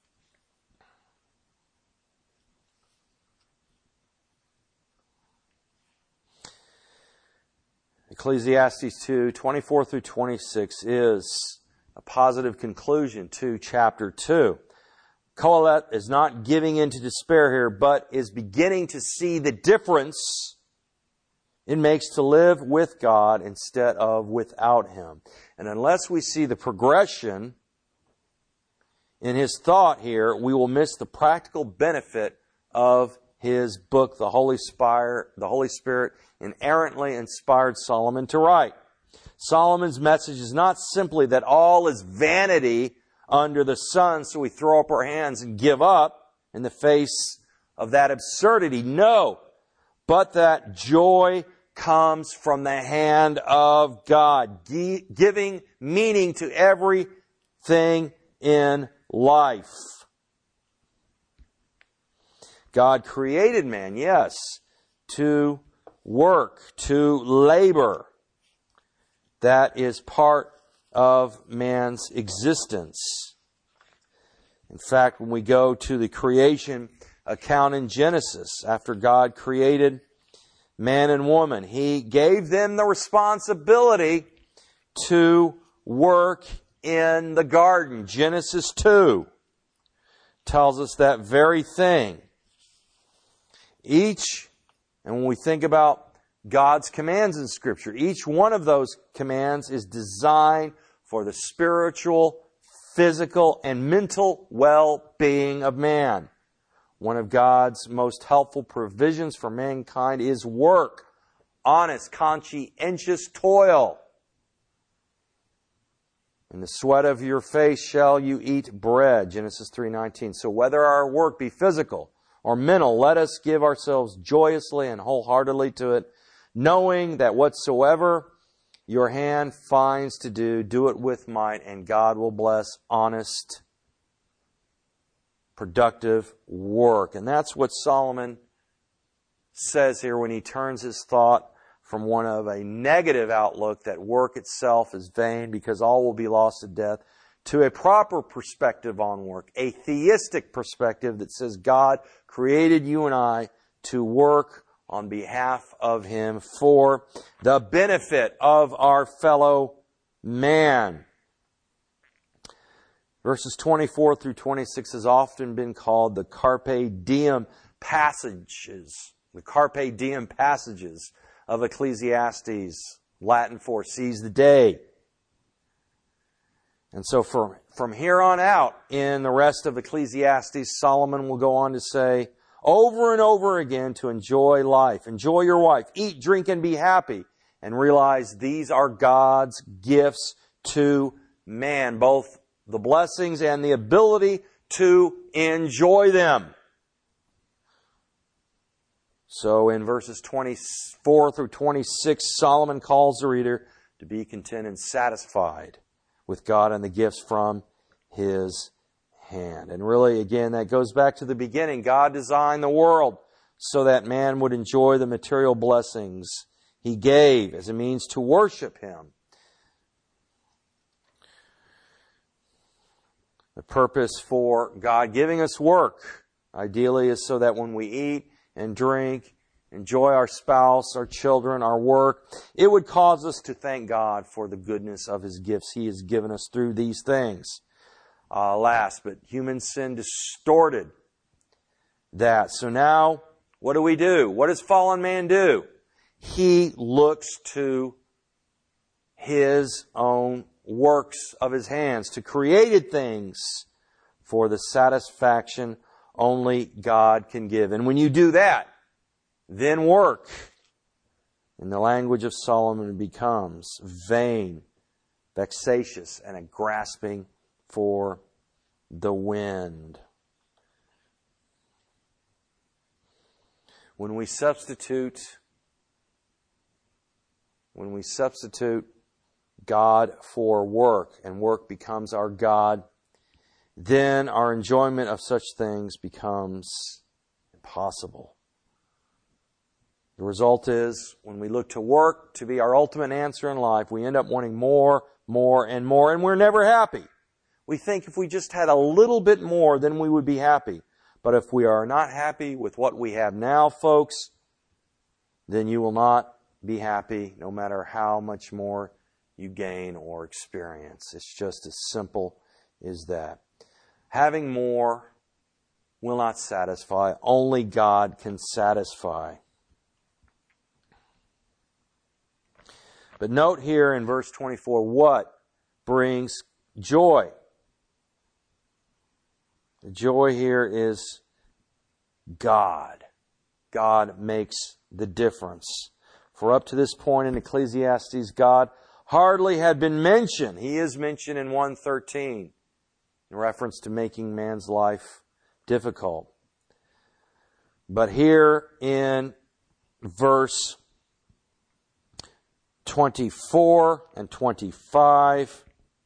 Ecclesiastes 2, 24 through 26 is a positive conclusion to chapter 2. Kohelet is not giving in to despair here, but is beginning to see the difference it makes to live with God instead of without Him. And unless we see the progression in his thought here, we will miss the practical benefit of his book, the Holy Spirit inerrantly inspired Solomon to write. Solomon's message is not simply that all is vanity under the sun, so we throw up our hands and give up in the face of that absurdity. No, but that joy comes from the hand of God, giving meaning to everything in life. God created man, yes, to work, to labor. That is part of man's existence. In fact, when we go to the creation account in Genesis, after God created man and woman, He gave them the responsibility to work in the garden. Genesis 2 tells us that very thing. And when we think about God's commands in Scripture, each one of those commands is designed for the spiritual, physical, and mental well-being of man. One of God's most helpful provisions for mankind is work, honest, conscientious toil. In the sweat of your face shall you eat bread, Genesis 3:19. So whether our work be physical or mental, let us give ourselves joyously and wholeheartedly to it, knowing that whatsoever your hand finds to do, do it with might, and God will bless honest, productive work. And that's what Solomon says here when he turns his thought from one of a negative outlook that work itself is vain because all will be lost to death, to a proper perspective on work, a theistic perspective that says God created you and I to work on behalf of Him for the benefit of our fellow man. Verses 24 through 26 has often been called the Carpe Diem passages. The Carpe Diem passages of Ecclesiastes, Latin for seize the day. And so from here on out, in the rest of Ecclesiastes, Solomon will go on to say over and over again to enjoy life, enjoy your wife, eat, drink, and be happy, and realize these are God's gifts to man, both the blessings and the ability to enjoy them. So in verses 24 through 26, Solomon calls the reader to be content and satisfied with God and the gifts from His hand. And really, again, that goes back to the beginning. God designed the world so that man would enjoy the material blessings He gave as a means to worship Him. The purpose for God giving us work, ideally, is so that when we eat and drink, enjoy our spouse, our children, our work, it would cause us to thank God for the goodness of His gifts He has given us through these things. Last, but human sin distorted that. So now, what do we do? What does fallen man do? He looks to his own works of his hands, to created things, for the satisfaction only God can give. And when you do that, then work, in the language of Solomon, becomes vain, vexatious, and a grasping for the wind. When we substitute God for work, and work becomes our God, then our enjoyment of such things becomes impossible. The result is, when we look to work to be our ultimate answer in life, we end up wanting more, and more, and we're never happy. We think if we just had a little bit more, then we would be happy. But if we are not happy with what we have now, folks, then you will not be happy no matter how much more you gain or experience. It's just as simple as that. Having more will not satisfy. Only God can satisfy. But note here in verse 24, what brings joy? The joy here is God. God makes the difference. For up to this point in Ecclesiastes, God hardly had been mentioned. He is mentioned in 1:13 in reference to making man's life difficult. But here in verse 24 and 25,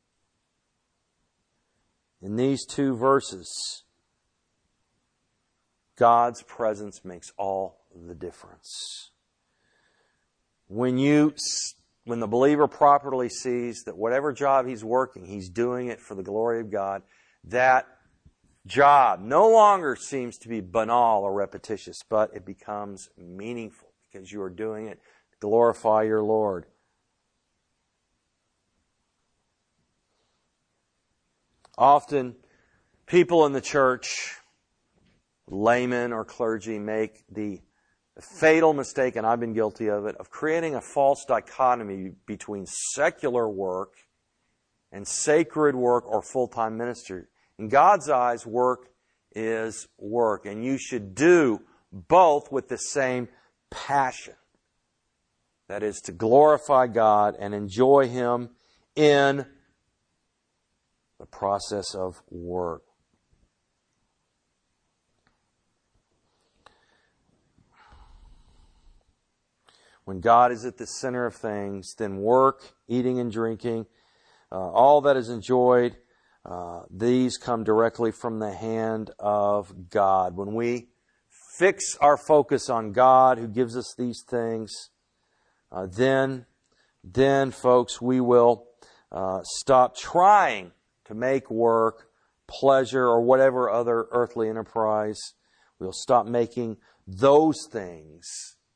in these two verses, God's presence makes all the difference. When the believer properly sees that whatever job he's working, he's doing it for the glory of God, that job no longer seems to be banal or repetitious, but it becomes meaningful because you are doing it to glorify your Lord. Often, people in the church, laymen or clergy, make the fatal mistake, and I've been guilty of it, of creating a false dichotomy between secular work and sacred work or full-time ministry. In God's eyes, work is work, and you should do both with the same passion. That is, to glorify God and enjoy Him in the process of work. When God is at the center of things, then work, eating and drinking, all that is enjoyed, these come directly from the hand of God. When we fix our focus on God who gives us these things, then folks, we will stop trying to make work, pleasure, or whatever other earthly enterprise. We'll stop making those things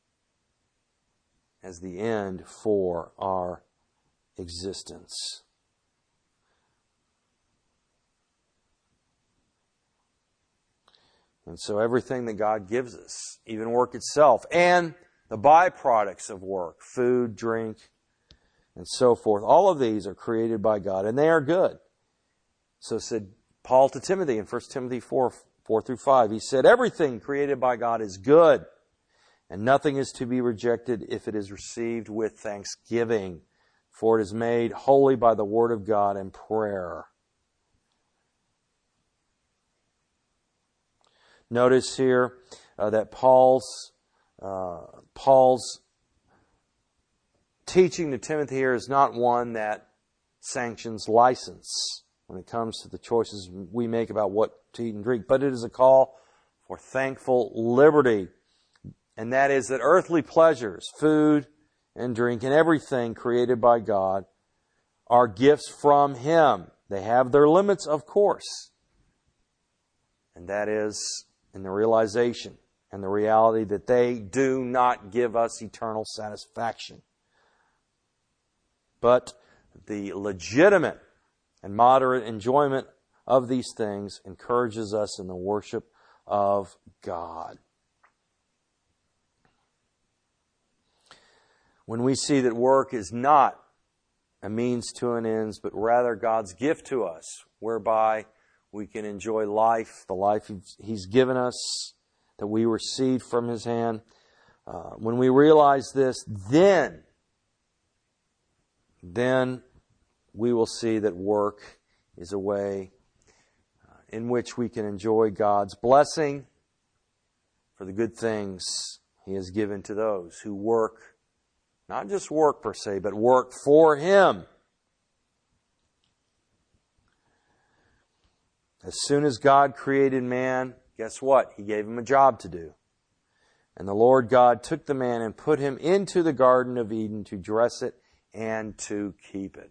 as the end for our existence. And so everything that God gives us, even work itself, and the byproducts of work, food, drink, and so forth, all of these are created by God, and they are good. So said Paul to Timothy in 1 Timothy 4:4-5. He said, everything created by God is good, and nothing is to be rejected if it is received with thanksgiving, for it is made holy by the word of God and prayer. Notice here that Paul's Paul's teaching to Timothy here is not one that sanctions license when it comes to the choices we make about what to eat and drink, but it is a call for thankful liberty. And that is that earthly pleasures, food and drink, and everything created by God are gifts from Him. They have their limits, of course. And that is in the realization and the reality that they do not give us eternal satisfaction. But the legitimate and moderate enjoyment of these things encourages us in the worship of God. When we see that work is not a means to an end, but rather God's gift to us, whereby we can enjoy life, the life He's given us, that we received from His hand. When we realize this, then we will see that work is a way in which we can enjoy God's blessing for the good things He has given to those who work, not just work per se, but work for Him. As soon as God created man, guess what? He gave him a job to do. And the Lord God took the man and put him into the Garden of Eden to dress it and to keep it.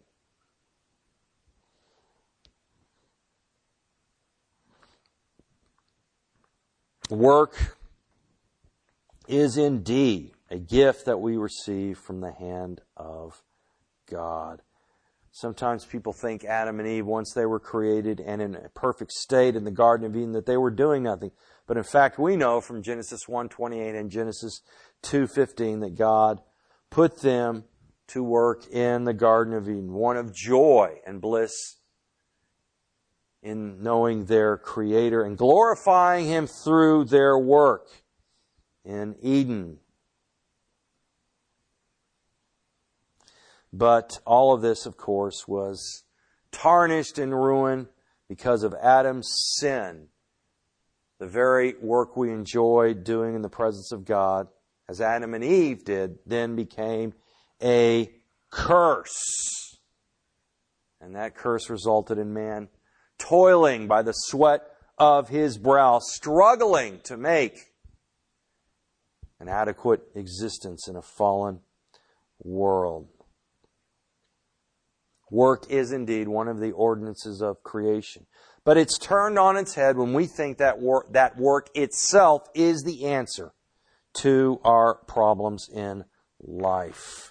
Work is indeed a gift that we receive from the hand of God. Sometimes people think Adam and Eve, once they were created and in a perfect state in the Garden of Eden, that they were doing nothing. But in fact, we know from Genesis 1:28 and Genesis 2:15 that God put them to work in the Garden of Eden, one of joy and bliss in knowing their Creator and glorifying Him through their work in Eden. But all of this, of course, was tarnished and ruined because of Adam's sin. The very work we enjoyed doing in the presence of God, as Adam and Eve did, then became a curse. And that curse resulted in man toiling by the sweat of his brow, struggling to make an adequate existence in a fallen world. Work is indeed one of the ordinances of creation. But it's turned on its head when we think that work itself is the answer to our problems in life.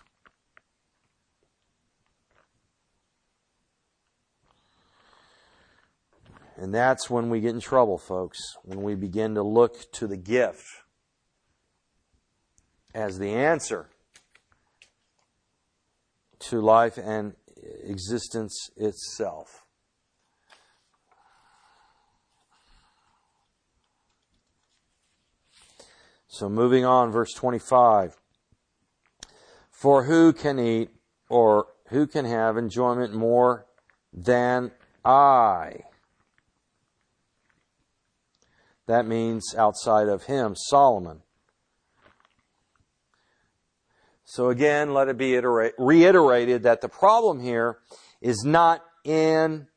And that's when we get in trouble, folks, when we begin to look to the gift as the answer to life and existence itself. So moving on, verse 25. For who can eat or who can have enjoyment more than I? That means outside of him, Solomon. So again, let it be reiterated that the problem here is not in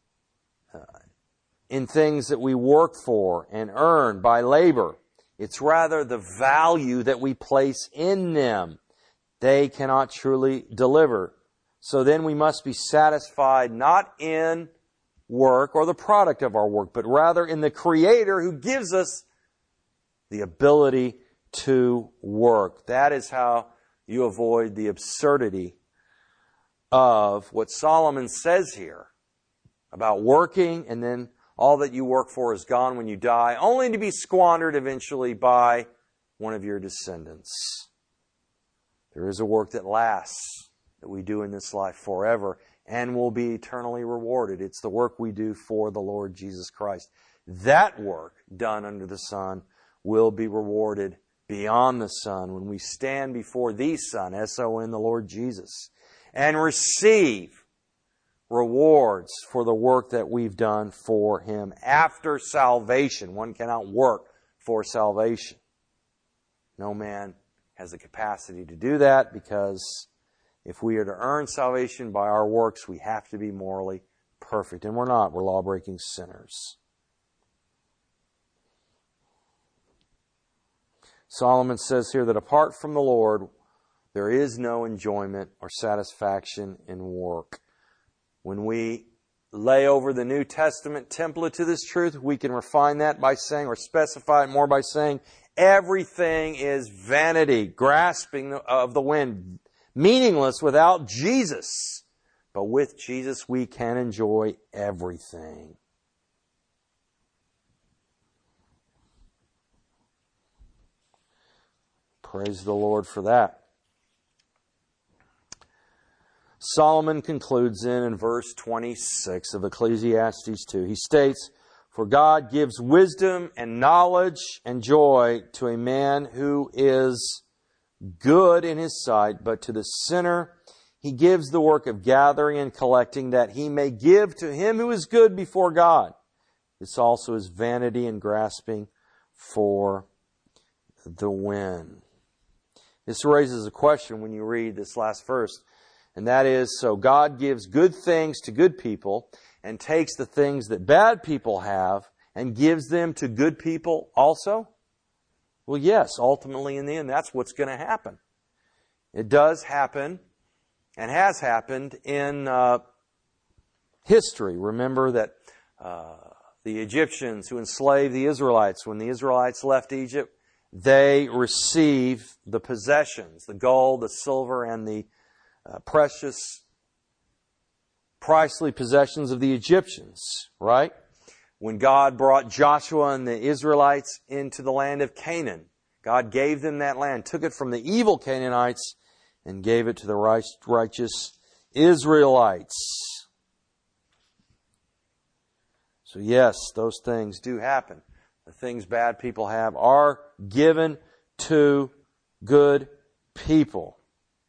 things that we work for and earn by labor. It's rather the value that we place in them. They cannot truly deliver. So then we must be satisfied not in work or the product of our work, but rather in the Creator who gives us the ability to work. That is how you avoid the absurdity of what Solomon says here about working and then all that you work for is gone when you die, only to be squandered eventually by one of your descendants. There is a work that lasts, that we do in this life forever and will be eternally rewarded. It's the work we do for the Lord Jesus Christ. That work done under the sun will be rewarded beyond the sun when we stand before the Son, S-O-N, the Lord Jesus, and receive rewards for the work that we've done for Him after salvation. One cannot work for salvation. No man has the capacity to do that, because if we are to earn salvation by our works, we have to be morally perfect. And we're not. We're law-breaking sinners. Solomon says here that apart from the Lord, there is no enjoyment or satisfaction in work. When we lay over the New Testament template to this truth, we can refine that by saying, or specify it more by saying, everything is vanity, grasping of the wind, meaningless without Jesus. But with Jesus, we can enjoy everything. Praise the Lord for that. Solomon concludes in verse 26 of Ecclesiastes 2. He states, "For God gives wisdom and knowledge and joy to a man who is good in his sight, but to the sinner He gives the work of gathering and collecting, that he may give to him who is good before God. This also is vanity and grasping for the wind." This raises a question when you read this last verse, and that is, so God gives good things to good people and takes the things that bad people have and gives them to good people also? Well, yes, ultimately in the end, that's what's going to happen. It does happen and has happened in history. Remember that the Egyptians who enslaved the Israelites, when the Israelites left Egypt, they received the possessions, the gold, the silver, and the precious, pricely possessions of the Egyptians, right? When God brought Joshua and the Israelites into the land of Canaan, God gave them that land, took it from the evil Canaanites and gave it to the righteous Israelites. So yes, those things do happen. The things bad people have are given to good people.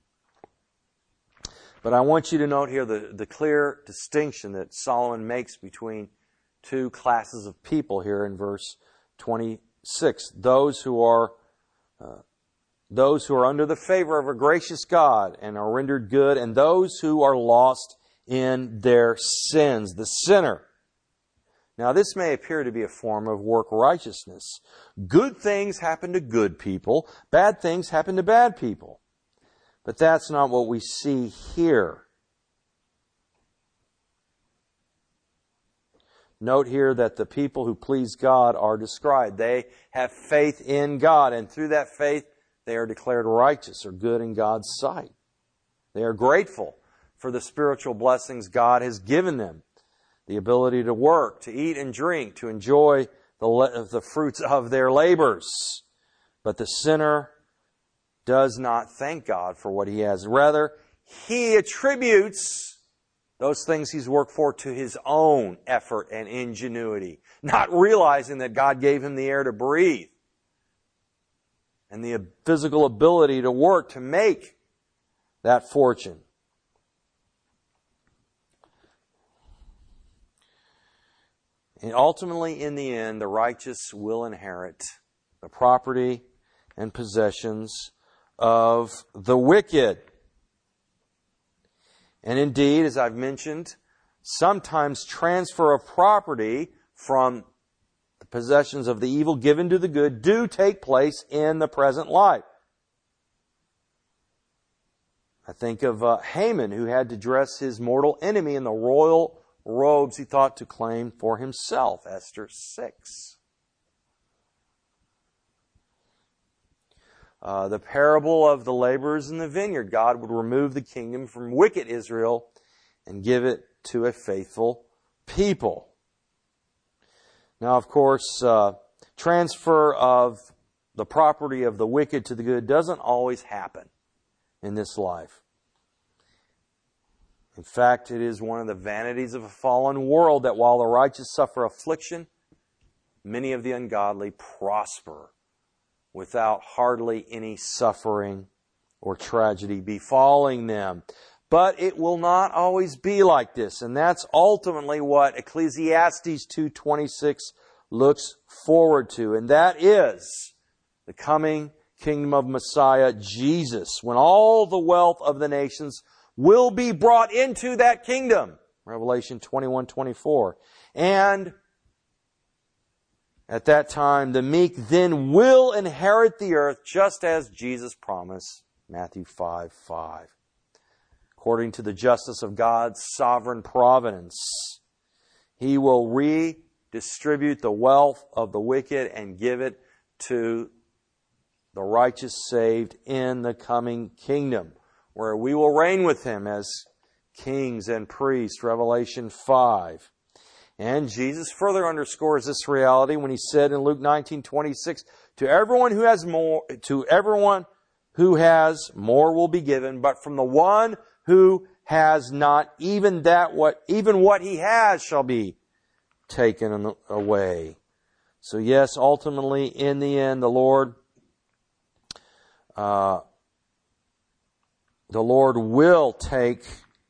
But I want you to note here the clear distinction that Solomon makes between two classes of people here in verse 26. Those who are under the favor of a gracious God and are rendered good, and those who are lost in their sins, the sinner. Now, this may appear to be a form of work righteousness. Good things happen to good people. Bad things happen to bad people. But that's not what we see here. Note here that the people who please God are described. They have faith in God, and through that faith, they are declared righteous or good in God's sight. They are grateful for the spiritual blessings God has given them. The ability to work, to eat and drink, to enjoy the fruits of their labors. But the sinner does not thank God for what he has. Rather, he attributes those things he's worked for to his own effort and ingenuity, not realizing that God gave him the air to breathe and the physical ability to work, to make that fortune. And ultimately, in the end, the righteous will inherit the property and possessions of the wicked. And indeed, as I've mentioned, sometimes transfer of property from the possessions of the evil given to the good do take place in the present life. I think of Haman, who had to dress his mortal enemy in the royal robes he thought to claim for himself, Esther 6. The parable of the laborers in the vineyard. God would remove the kingdom from wicked Israel and give it to a faithful people. Now, of course, transfer of the property of the wicked to the good doesn't always happen in this life. In fact, it is one of the vanities of a fallen world that while the righteous suffer affliction, many of the ungodly prosper without hardly any suffering or tragedy befalling them. But it will not always be like this, and that's ultimately what Ecclesiastes 2:26 looks forward to, and that is the coming kingdom of Messiah Jesus, when all the wealth of the nations will be brought into that kingdom. Revelation 21:24. And at that time, the meek then will inherit the earth, just as Jesus promised. Matthew 5:5. According to the justice of God's sovereign providence, He will redistribute the wealth of the wicked and give it to the righteous saved in the coming kingdom, where we will reign with Him as kings and priests. Revelation 5. And Jesus further underscores this reality when He said in Luke 19:26, to everyone who has more will be given, but from the one who has not, even what he has shall be taken away. So yes, ultimately, in the end, the Lord will take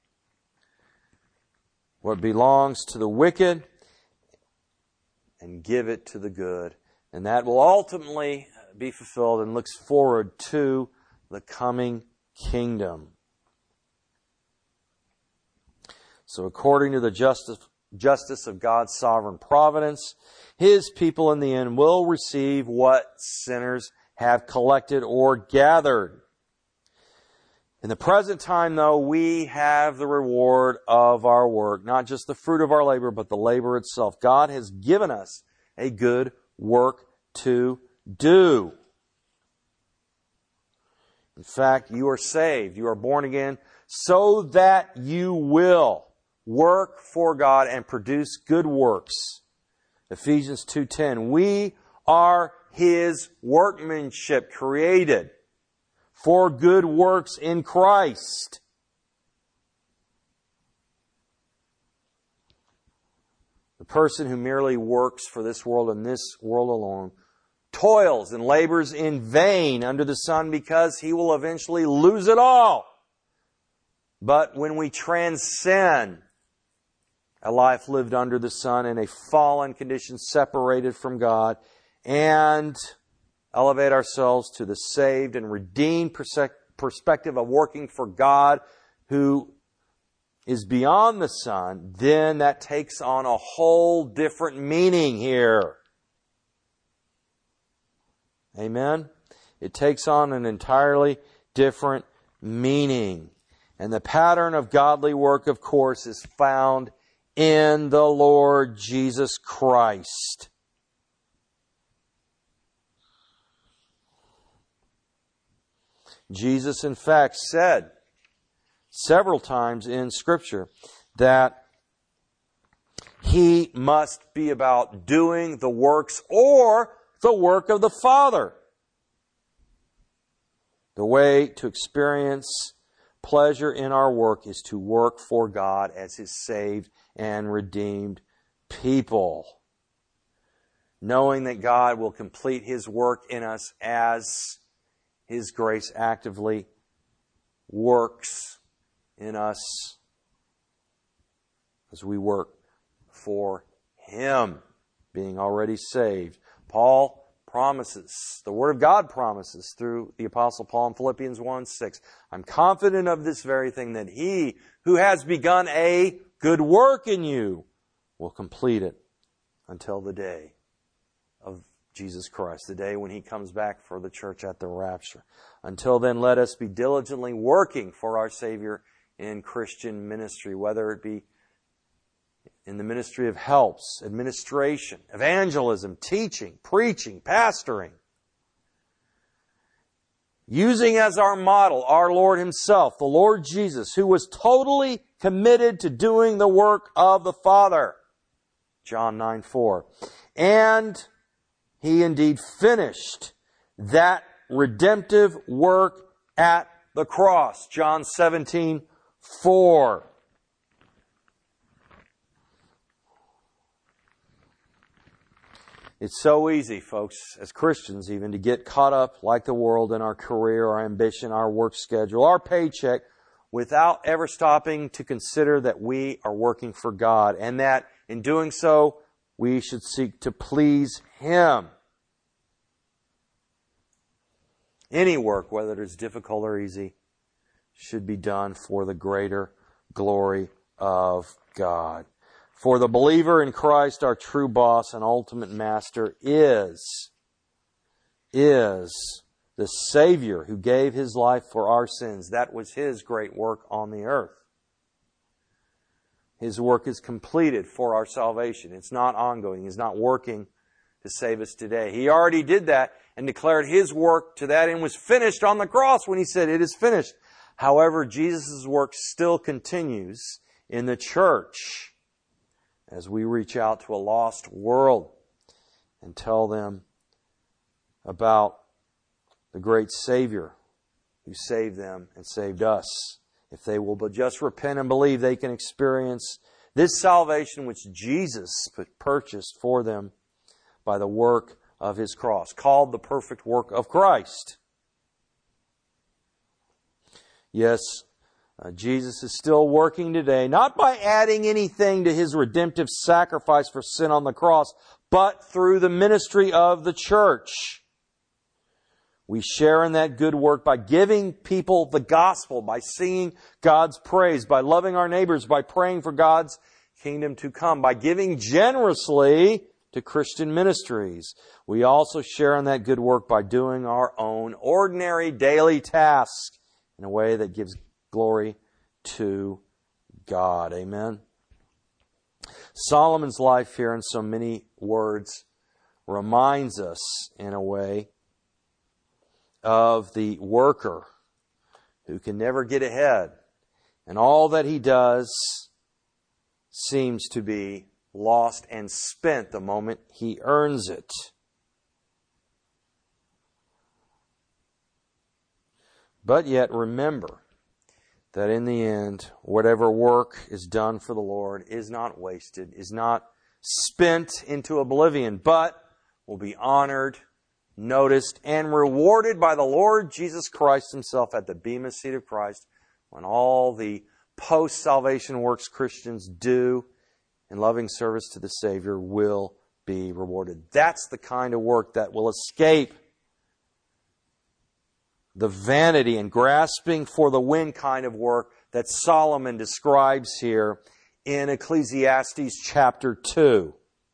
what belongs to the wicked and give it to the good. And that will ultimately be fulfilled and looks forward to the coming kingdom. So according to the justice of God's sovereign providence, His people in the end will receive what sinners have collected or gathered. In the present time, though, we have the reward of our work, not just the fruit of our labor, but the labor itself. God has given us a good work to do. In fact, you are saved, you are born again, so that you will work for God and produce good works. Ephesians 2:10. We are His workmanship, created for good works in Christ. The person who merely works for this world and this world alone toils and labors in vain under the sun, because he will eventually lose it all. But when we transcend a life lived under the sun in a fallen condition, separated from God, and elevate ourselves to the saved and redeemed perspective of working for God who is beyond the sun, then that takes on a whole different meaning here. Amen? It takes on an entirely different meaning. And the pattern of godly work, of course, is found in the Lord Jesus Christ. Jesus, in fact, said several times in Scripture that He must be about doing the works or the work of the Father. The way to experience pleasure in our work is to work for God as His saved and redeemed people, knowing that God will complete His work in us as His grace actively works in us as we work for Him, being already saved. Paul promises, the Word of God promises through the Apostle Paul in Philippians 1:6, I'm confident of this very thing, that He who has begun a good work in you will complete it until the day of Jesus Christ, the day when He comes back for the church at the rapture. Until then, let us be diligently working for our Savior in Christian ministry, whether it be in the ministry of helps, administration, evangelism, teaching, preaching, pastoring. Using as our model our Lord Himself, the Lord Jesus, who was totally committed to doing the work of the Father. John 9:4. And He indeed finished that redemptive work at the cross. John 17:4. It's so easy, folks, as Christians even, to get caught up like the world in our career, our ambition, our work schedule, our paycheck, without ever stopping to consider that we are working for God, and that in doing so, we should seek to please Him. Any work, whether it is difficult or easy, should be done for the greater glory of God. For the believer in Christ, our true boss and ultimate master is the Savior who gave His life for our sins. That was His great work on the earth. His work is completed for our salvation. It's not ongoing. He's not working to save us today. He already did that and declared His work to that end was finished on the cross when He said, "It is finished." However, Jesus' work still continues in the church as we reach out to a lost world and tell them about the great Savior who saved them and saved us. If they will but just repent and believe, they can experience this salvation which Jesus purchased for them by the work of His cross, called the perfect work of Christ. Yes, Jesus is still working today, not by adding anything to His redemptive sacrifice for sin on the cross, but through the ministry of the church. We share in that good work by giving people the gospel, by singing God's praise, by loving our neighbors, by praying for God's kingdom to come, by giving generously to Christian ministries. We also share in that good work by doing our own ordinary daily tasks in a way that gives glory to God. Amen. Solomon's life here in so many words reminds us in a way of the worker who can never get ahead. And all that he does seems to be lost and spent the moment he earns it. But yet remember that in the end, whatever work is done for the Lord is not wasted, is not spent into oblivion, but will be honored, noticed, and rewarded by the Lord Jesus Christ Himself at the bema seat of Christ, when all the post-salvation works Christians do in loving service to the Savior will be rewarded. That's the kind of work that will escape the vanity and grasping for the wind kind of work that Solomon describes here in Ecclesiastes chapter 2.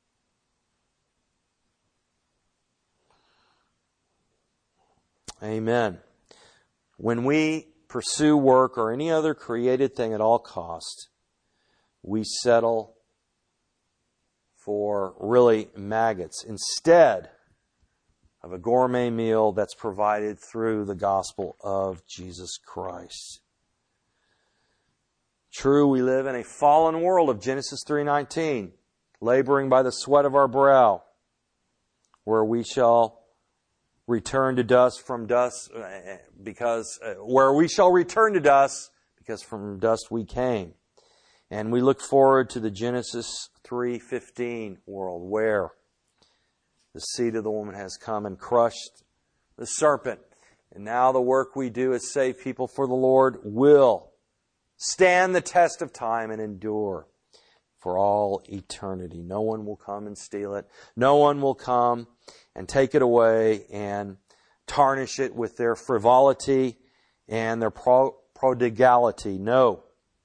Amen. When we pursue work or any other created thing at all cost, we settle for really maggots instead of a gourmet meal that's provided through the gospel of Jesus Christ. True, we live in a fallen world of Genesis 3:19, laboring by the sweat of our brow, where we shall return to dust from dust because from dust we came. And we look forward to the Genesis 3:15 world where the seed of the woman has come and crushed the serpent. And now the work we do as saved people for the Lord will stand the test of time and endure for all eternity. No one will come and steal it. No one will come and take it away and tarnish it with their frivolity and their prodigality. No.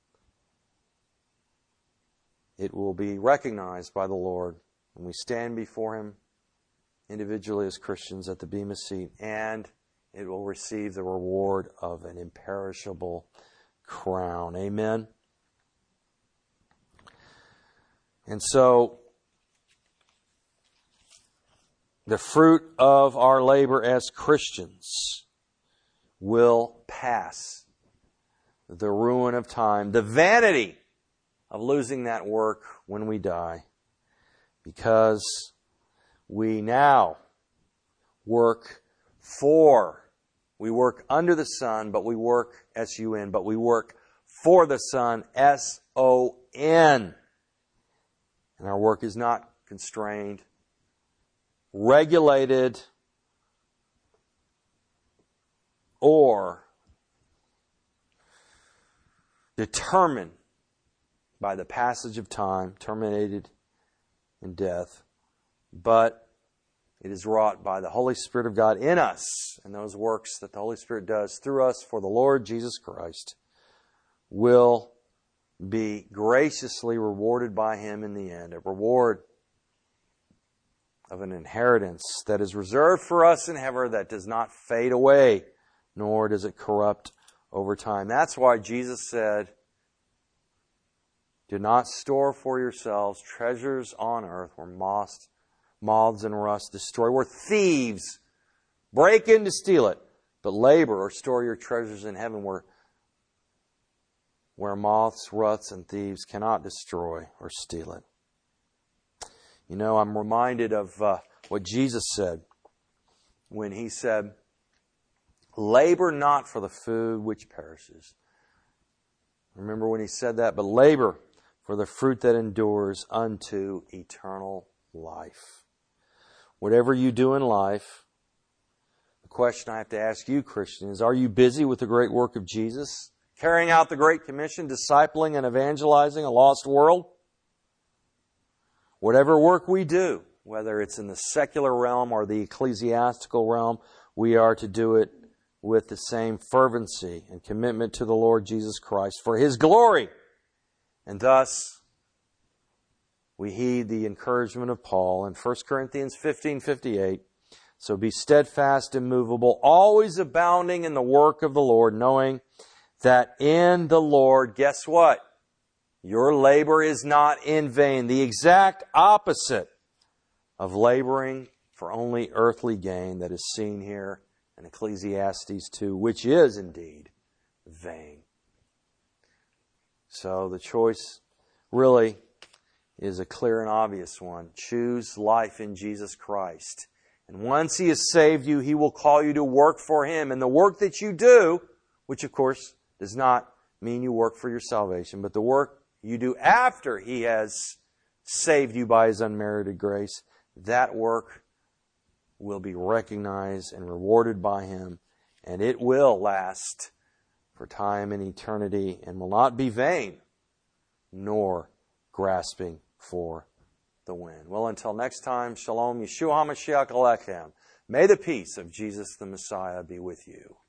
It will be recognized by the Lord when we stand before Him individually as Christians at the bema seat, and it will receive the reward of an imperishable crown. Amen. And so, the fruit of our labor as Christians will pass. The ruin of time, the vanity of losing that work when we die, because we now work under the Son, but we work S-U-N, but we work for the Son, S-O-N. And our work is not constrained, regulated, or determined by the passage of time, terminated in death, but It is wrought by the Holy Spirit of God in us, and those works that the Holy Spirit does through us for the Lord Jesus Christ will be graciously rewarded by Him in the end. A reward of an inheritance that is reserved for us in heaven, that does not fade away, nor does it corrupt over time. That's why Jesus said, do not store for yourselves treasures on earth where moths and rust destroy, where thieves break in to steal it, but labor or store your treasures in heaven where moths, rusts, and thieves cannot destroy or steal it. You know, I'm reminded of what Jesus said when He said, labor not for the food which perishes. Remember when He said that? But labor for the fruit that endures unto eternal life. Whatever you do in life, the question I have to ask you, Christian, is, are you busy with the great work of Jesus? Carrying out the Great Commission, discipling and evangelizing a lost world? Whatever work we do, whether it's in the secular realm or the ecclesiastical realm, we are to do it with the same fervency and commitment to the Lord Jesus Christ for His glory. And thus, we heed the encouragement of Paul in 1 Corinthians 15:58. So be steadfast, immovable, always abounding in the work of the Lord, knowing that in the Lord, guess what? Your labor is not in vain. The exact opposite of laboring for only earthly gain that is seen here in Ecclesiastes 2, which is indeed vain. So the choice really is a clear and obvious one. Choose life in Jesus Christ. And once He has saved you, He will call you to work for Him. And the work that you do, which of course does not mean you work for your salvation, but the work you do after He has saved you by His unmerited grace, that work will be recognized and rewarded by Him. And it will last for time and eternity and will not be vain, nor grasping for the wind. Well, until next time, Shalom, Yeshua HaMashiach Alechem. May the peace of Jesus the Messiah be with you.